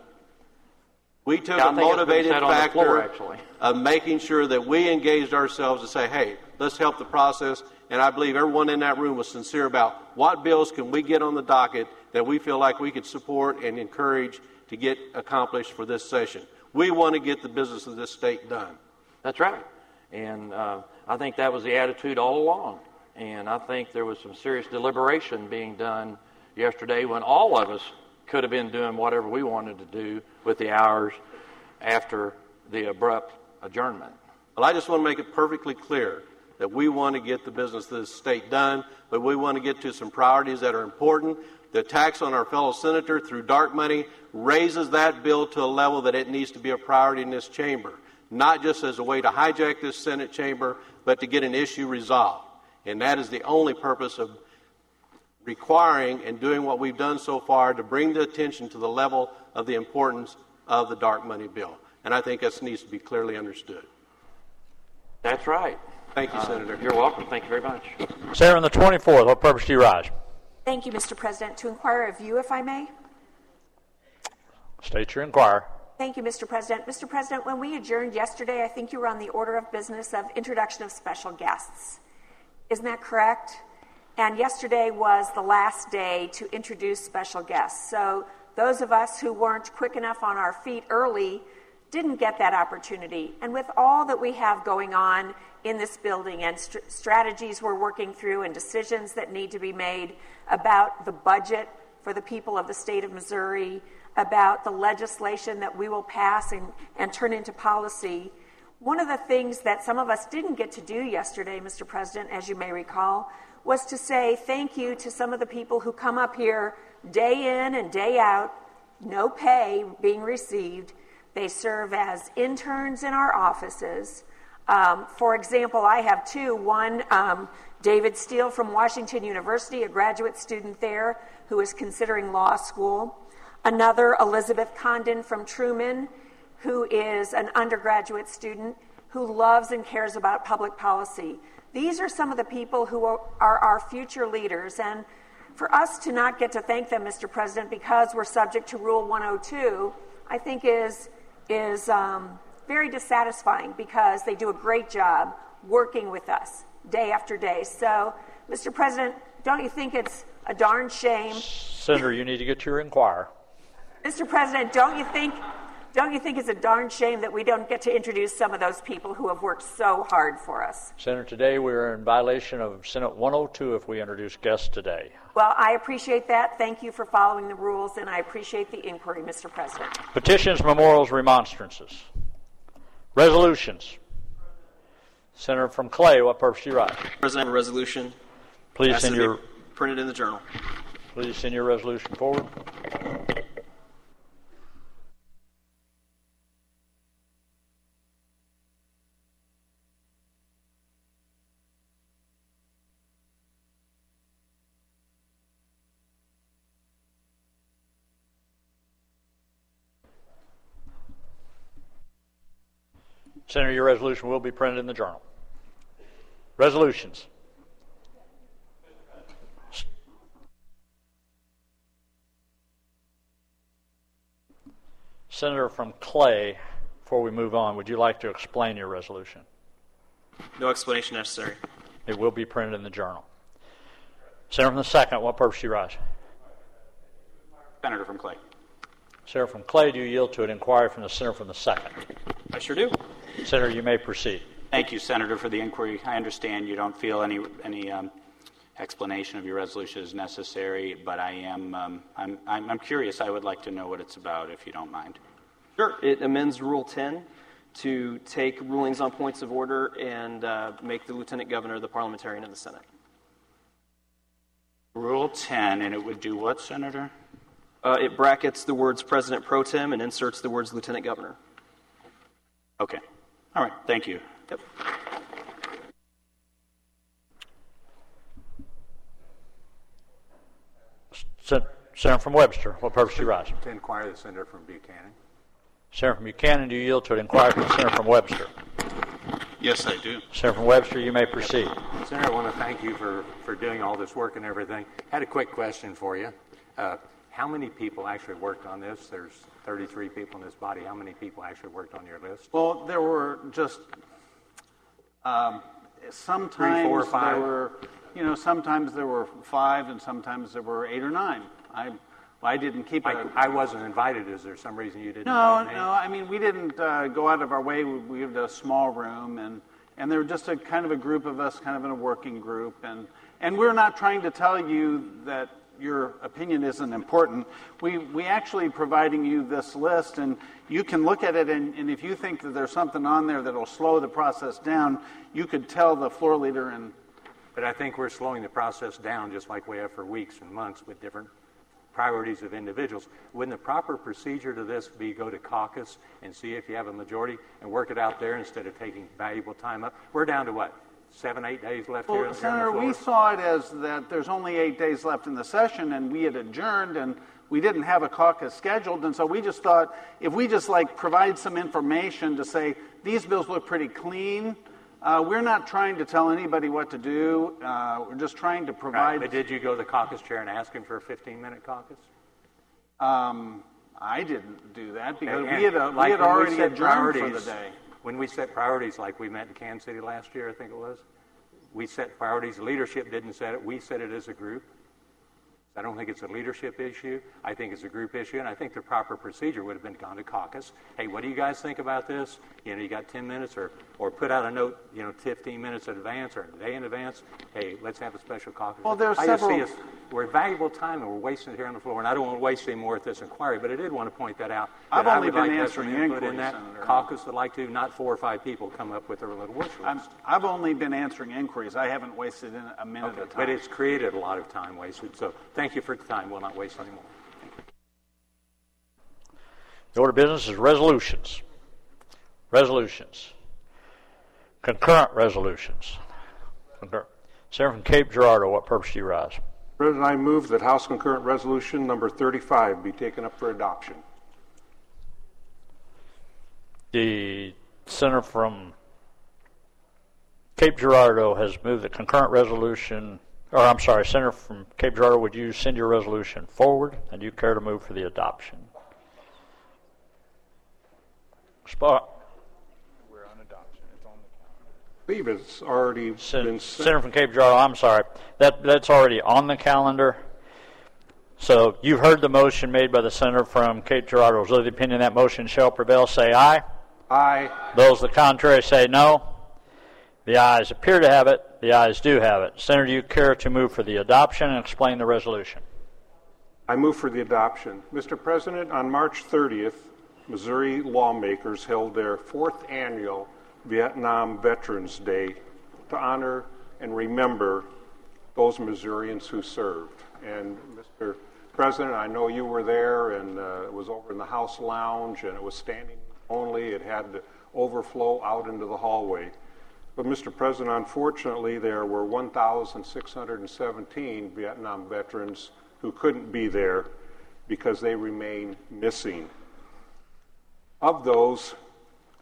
We took yeah, a motivated factor floor, of making sure that we engaged ourselves to say, hey, let's help the process. And I believe everyone in that room was sincere about what bills can we get on the docket that we feel like we could support and encourage to get accomplished for this session. We want to get the business of this state done. That's right. And uh, I think that was the attitude all along. And I think there was some serious deliberation being done yesterday when all of us could have been doing whatever we wanted to do with the hours after the abrupt adjournment. Well, I just want to make it perfectly clear that we want to get the business of this state done, but we want to get to some priorities that are important. The tax on our fellow senator through dark money raises that bill to a level that it needs to be a priority in this chamber, not just as a way to hijack this Senate chamber, but to get an issue resolved. And that is the only purpose of requiring and doing what we've done so far to bring the attention to the level of the importance of the dark money bill. And I think that needs to be clearly understood. That's right. Thank you, uh, Senator. You're welcome. Thank you very much. Senator on the twenty-fourth, what purpose do you rise? Thank you, Mister President. To inquire of you, if I may. State your inquiry. Thank you, Mister President. Mister President, when we adjourned yesterday, I think you were on the order of business of introduction of special guests. Isn't that correct? And yesterday was the last day to introduce special guests. So those of us who weren't quick enough on our feet early didn't get that opportunity. And with all that we have going on in this building and st- strategies we're working through and decisions that need to be made about the budget for the people of the state of Missouri, about the legislation that we will pass and, and turn into policy, one of the things that some of us didn't get to do yesterday, Mister President, as you may recall, was to say thank you to some of the people who come up here day in and day out, no pay being received. They serve as interns in our offices. Um, for example, I have two. One, um, David Steele from Washington University, a graduate student there who is considering law school. Another, Elizabeth Condon from Truman, who is an undergraduate student who loves and cares about public policy. These are some of the people who are, are our future leaders. And for us to not get to thank them, Mister President, because we're subject to Rule one oh two, I think is, is um, very dissatisfying, because they do a great job working with us day after day. So, Mister President, don't you think it's a darn shame? Senator, you need to get your inquiry. Mister President, don't you think don't you think it's a darn shame that we don't get to introduce some of those people who have worked so hard for us? Senator, today we are in violation of Senate one oh two if we introduce guests today. Well, I appreciate that. Thank you for following the rules, and I appreciate the inquiry, Mister President. Petitions, memorials, remonstrances. Resolutions. Senator from Clay, what purpose do you rise? President, I have a resolution. Please send your printed in the journal. Please send your resolution forward. Senator, your resolution will be printed in the journal. Resolutions. Senator from Clay, before we move on, would you like to explain your resolution? No explanation necessary. It will be printed in the journal. Senator from the second, what purpose do you rise? Senator from Clay. Senator from Clay, do you yield to an inquiry from the senator from the second? I sure do. Senator, you may proceed. Thank you, Senator, for the inquiry. I understand you don't feel any any um, explanation of your resolution is necessary, but I am um, I'm, I'm I'm curious. I would like to know what it's about, if you don't mind. Sure. It amends Rule ten to take rulings on points of order and uh, make the Lieutenant Governor the parliamentarian of the Senate. Rule ten, and it would do what, Senator? Uh, it brackets the words President Pro Tem and inserts the words Lieutenant Governor. Okay. All right. Thank you. Yep. Senator from Webster, what purpose do you rise? To inquire the senator from Buchanan. Senator from Buchanan, do you yield to an inquiry from the senator from Webster? Yes, I do. Senator from Webster, you may proceed. Senator, I want to thank you for, for doing all this work and everything. I had a quick question for you. Uh, how many people actually worked on this? There's thirty-three people in this body. How many people actually worked on your list? Well, there were just um, sometimes Three, four, five. there were, you know, sometimes there were five, and sometimes there were eight or nine. I, I didn't keep it. I, I wasn't invited. Is there some reason you didn't? No, invite me? no. I mean, we didn't uh, go out of our way. We, we had a small room, and and there were just a kind of a group of us, kind of in a working group, and and we're not trying to tell you that your opinion isn't important. We we actually providing you this list, and you can look at it, and, and if you think that there's something on there that'll slow the process down, you could tell the floor leader. And but I think we're slowing the process down, just like we have for weeks and months with different priorities of individuals. Wouldn't the proper procedure to this be go to caucus and see if you have a majority and work it out there instead of taking valuable time up? We're down to what? Seven, eight days left well, here. Senator, we saw it as that there's only eight days left in the session, and we had adjourned, and we didn't have a caucus scheduled, and so we just thought if we just like provide some information to say these bills look pretty clean. Uh, we're not trying to tell anybody what to do. Uh, we're just trying to provide. Right, but did you go to the caucus chair and ask him for a fifteen-minute caucus? Um, I didn't do that because and, and we had, a, like we had we already adjourned for the priorities, day. When we set priorities, like we met in Kansas City last year, I think it was, we set priorities. Leadership didn't set it. We set it as a group. I don't think it's a leadership issue. I think it's a group issue, and I think the proper procedure would have been gone to caucus. Hey, what do you guys think about this? You know, you got ten minutes, or or put out a note, you know, fifteen minutes in advance or a day in advance. Hey, let's have a special caucus. Well, there's I several. just see us, we're valuable time, and we're wasting it here on the floor, and I don't want to waste any more at this inquiry, but I did want to point that out. I've that only I would been like answering to have some input in inquiries, that. Senator. Caucus would like to, not four or five people come up with their little wish list. I'm, I've only been answering inquiries. I haven't wasted a minute Okay, of time. but it's created a lot of time wasted, so thank you for the time. We'll not waste any more. The order of business is resolutions. Resolutions. Concurrent resolutions. Concurrent. Senator from Cape Girardeau, what purpose do you rise? President, I move that House Concurrent Resolution number thirty-five be taken up for adoption. The senator from Cape Girardeau has moved the concurrent resolution, or I'm sorry, Senator from Cape Girardeau, would you send your resolution forward, and do you care to move for the adoption? Spot. We're on adoption. It's on the calendar. I believe it's already Sen- been sent. Senator from Cape Girardeau, I'm sorry. That That's already on the calendar. So you've heard the motion made by the senator from Cape Girardeau. Those of the opinion that motion shall prevail, say aye. Aye. Those the contrary say no. The ayes appear to have it. The ayes do have it. Senator, do you care to move for the adoption and explain the resolution? I move for the adoption. Mister President, on March thirtieth, Missouri lawmakers held their fourth annual Vietnam Veterans Day to honor and remember those Missourians who served. And Mister President, I know you were there, and uh, it was over in the House lounge, and it was standing only. It had to overflow out into the hallway. But, Mister President, unfortunately, there were one thousand six hundred seventeen Vietnam veterans who couldn't be there because they remain missing. Of those,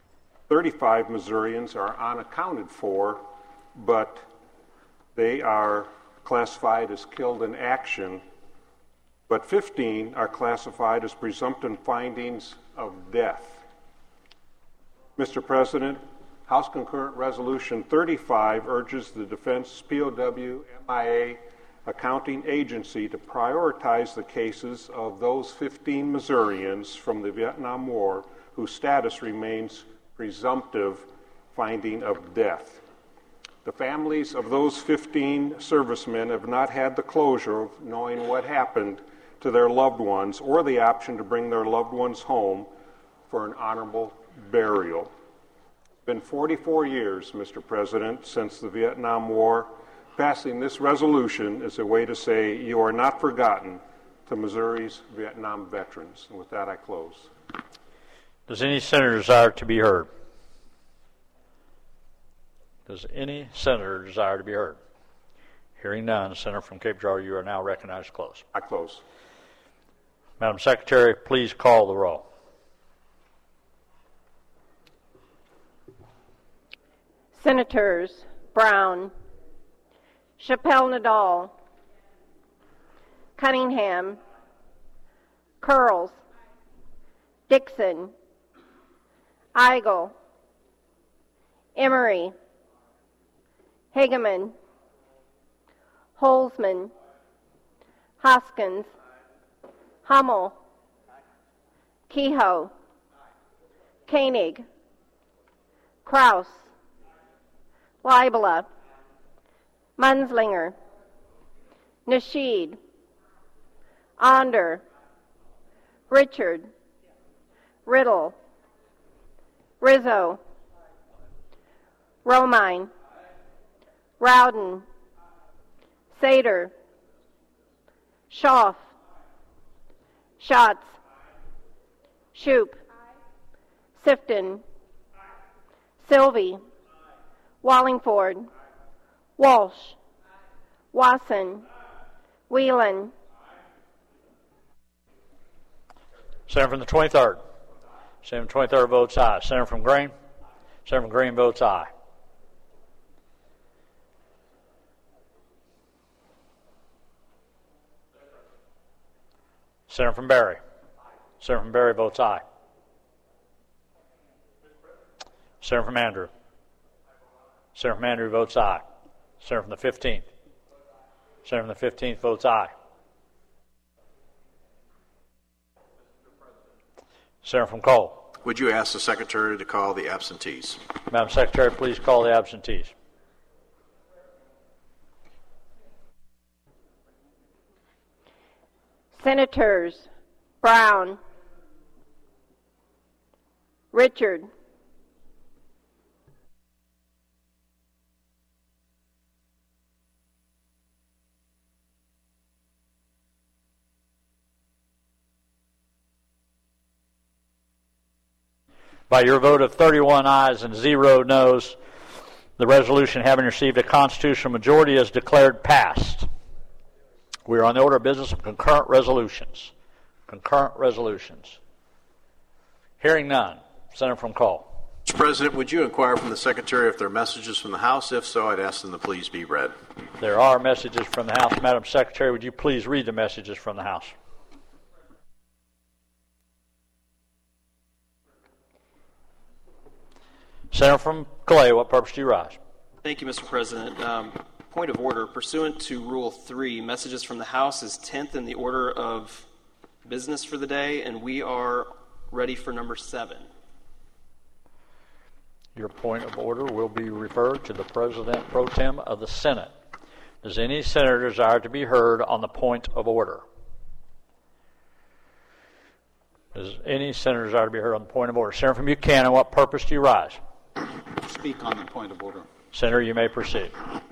thirty-five Missourians are unaccounted for, but they are classified as killed in action, but fifteen are classified as presumptive findings of death. Mister President, House Concurrent Resolution thirty-five urges the Defense P O W M I A Accounting Agency to prioritize the cases of those fifteen Missourians from the Vietnam War whose status remains presumptive finding of death. The families of those fifteen servicemen have not had the closure of knowing what happened to their loved ones or the option to bring their loved ones home for an honorable burial. It's been forty-four years, Mister President, since the Vietnam War. Passing this resolution is a way to say you are not forgotten to Missouri's Vietnam veterans. And with that, I close. Does any senator desire to be heard? Does any senator desire to be heard? Hearing none, Senator from Cape Girardeau, you are now recognized to close. I close. Madam Secretary, please call the roll. Senators Brown, Chappelle Nadal, Cunningham, Curls, Dixon, Eigel, Emery, Hageman, Holzman, Hoskins, Hummel, Kehoe, Koenig, Kraus, Leibela, Munslinger, Nasheed, Onder, Richard, Riddle, Rizzo, Romine, Rowden, Sater, Schaaf, Schatz, Shoup, Sifton, Sylvie, Wallingford, Walsh, Wasson, Whelan. Senator from the twenty-third. Senator from the twenty-third votes aye. Senator from Green. Senator from Green votes aye. Senator from Berry. Senator from Berry votes aye. Senator from Andrew. Senator from Andrew votes aye. Senator from the fifteenth. Senator from the fifteenth votes aye. Senator from Cole. Would you ask the Secretary to call the absentees? Madam Secretary, please call the absentees. Senators Brown, Richard, By your vote of thirty-one ayes and zero noes, the resolution having received a constitutional majority is declared passed. We are on the order of business of concurrent resolutions. Concurrent resolutions. Hearing none. Senator from Cole. Mister President, would you inquire from the Secretary if there are messages from the House? If so, I'd ask them to please be read. There are messages from the House. Madam Secretary, would you please read the messages from the House? Senator from Clay, what purpose do you rise? Thank you, Mister President. Um, point of order. Pursuant to Rule three, messages from the House is tenth in the order of business for the day, and we are ready for number seven. Your point of order will be referred to the President Pro Tem of the Senate. Does any senator desire to be heard on the point of order? Does any senator desire to be heard on the point of order? Senator from Buchanan, what purpose do you rise? Speak on the point of order. Senator, you may proceed.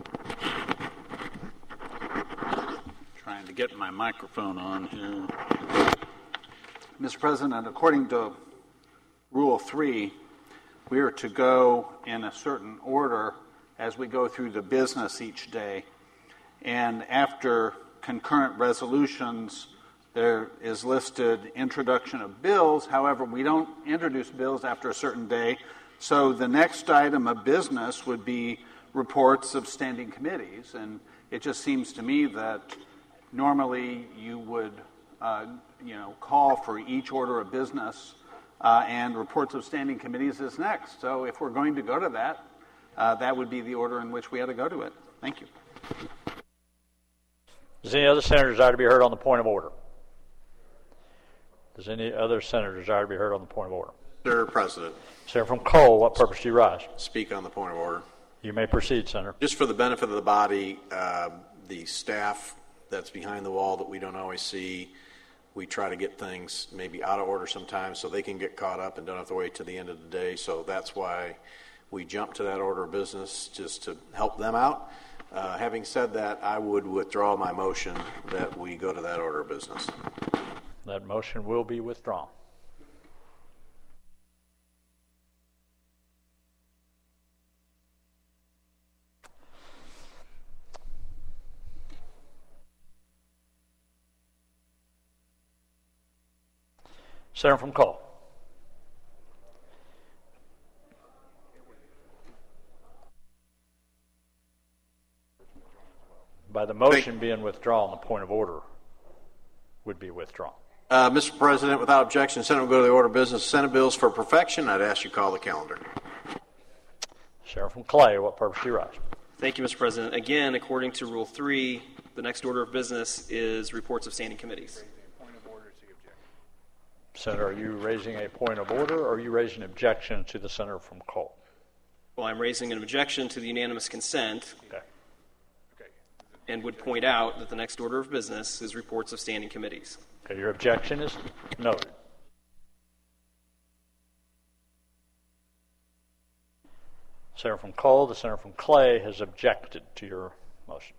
Trying to get my microphone on here. Mister President, according to Rule three, we are to go in a certain order as we go through the business each day. And after concurrent resolutions, there is listed introduction of bills. However, we don't introduce bills after a certain day. So the next item of business would be reports of standing committees. And it just seems to me that normally you would, uh, you know, call for each order of business, uh, and reports of standing committees is next. So if we're going to go to that, uh, that would be the order in which we had to go to it. Thank you. Does any other senator desire to be heard on the point of order? Does any other senator desire to be heard on the point of order? Mister President. Senator from Cole, what purpose do you rise? Speak on the point of order. You may proceed, Senator. Just for the benefit of the body, uh, the staff that's behind the wall that we don't always see, we try to get things maybe out of order sometimes so they can get caught up and don't have to wait to the end of the day. So that's why we jump to that order of business, just to help them out. Uh, having said that, I would withdraw my motion that we go to that order of business. That motion will be withdrawn. Senator from Cole. By the motion being withdrawn, the point of order would be withdrawn. Uh, Mister President, without objection, the Senate will go to the order of business. Senate bills for perfection. I'd ask you to call the calendar. Sheriff from Clay, what purpose do you rise? Thank you, Mister President. Again, according to Rule three, the next order of business is reports of standing committees. Senator, are you raising a point of order, or are you raising an objection to the senator from Cole? Well, I'm raising an objection to the unanimous consent. Okay. And would point out that the next order of business is reports of standing committees. Okay, your objection is noted. Senator from Cole, the senator from Clay has objected to your motion.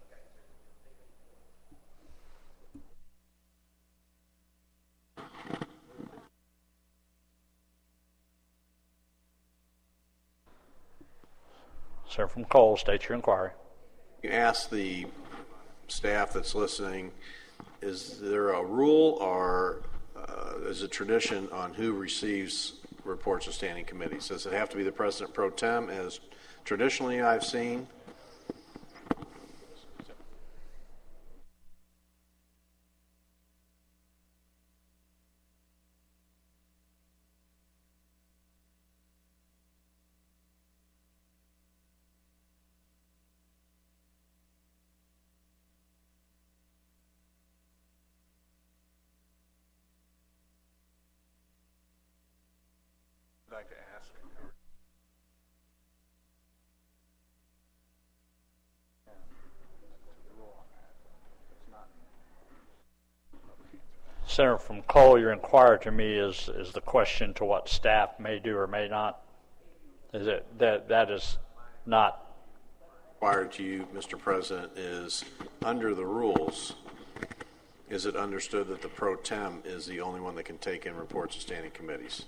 Senator from Cole, state your inquiry. You ask the staff that's listening, is there a rule or uh, is a tradition on who receives reports of standing committees? Does it have to be the President pro tem, as traditionally I've seen? Like to ask. Senator from Cole, your inquiry to me is is the question to what staff may do or may not. Is it that that is not required to you, Mister President, is under the rules, is it understood that the pro tem is the only one that can take in reports of standing committees?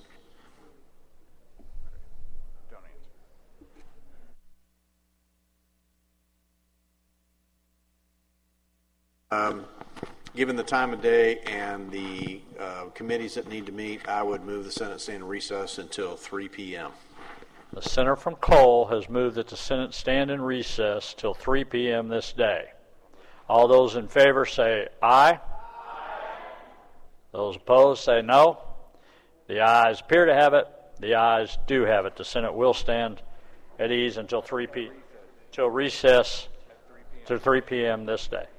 Um, given the time of day and the uh, committees that need to meet, I would move the Senate stand in recess until three p.m. The senator from Cole has moved that the Senate stand in recess till three p.m. this day. All those in favor say aye. Aye. Those opposed say no. The ayes appear to have it. The ayes do have it. The Senate will stand at ease until three p.m. till recess to three p.m. this day.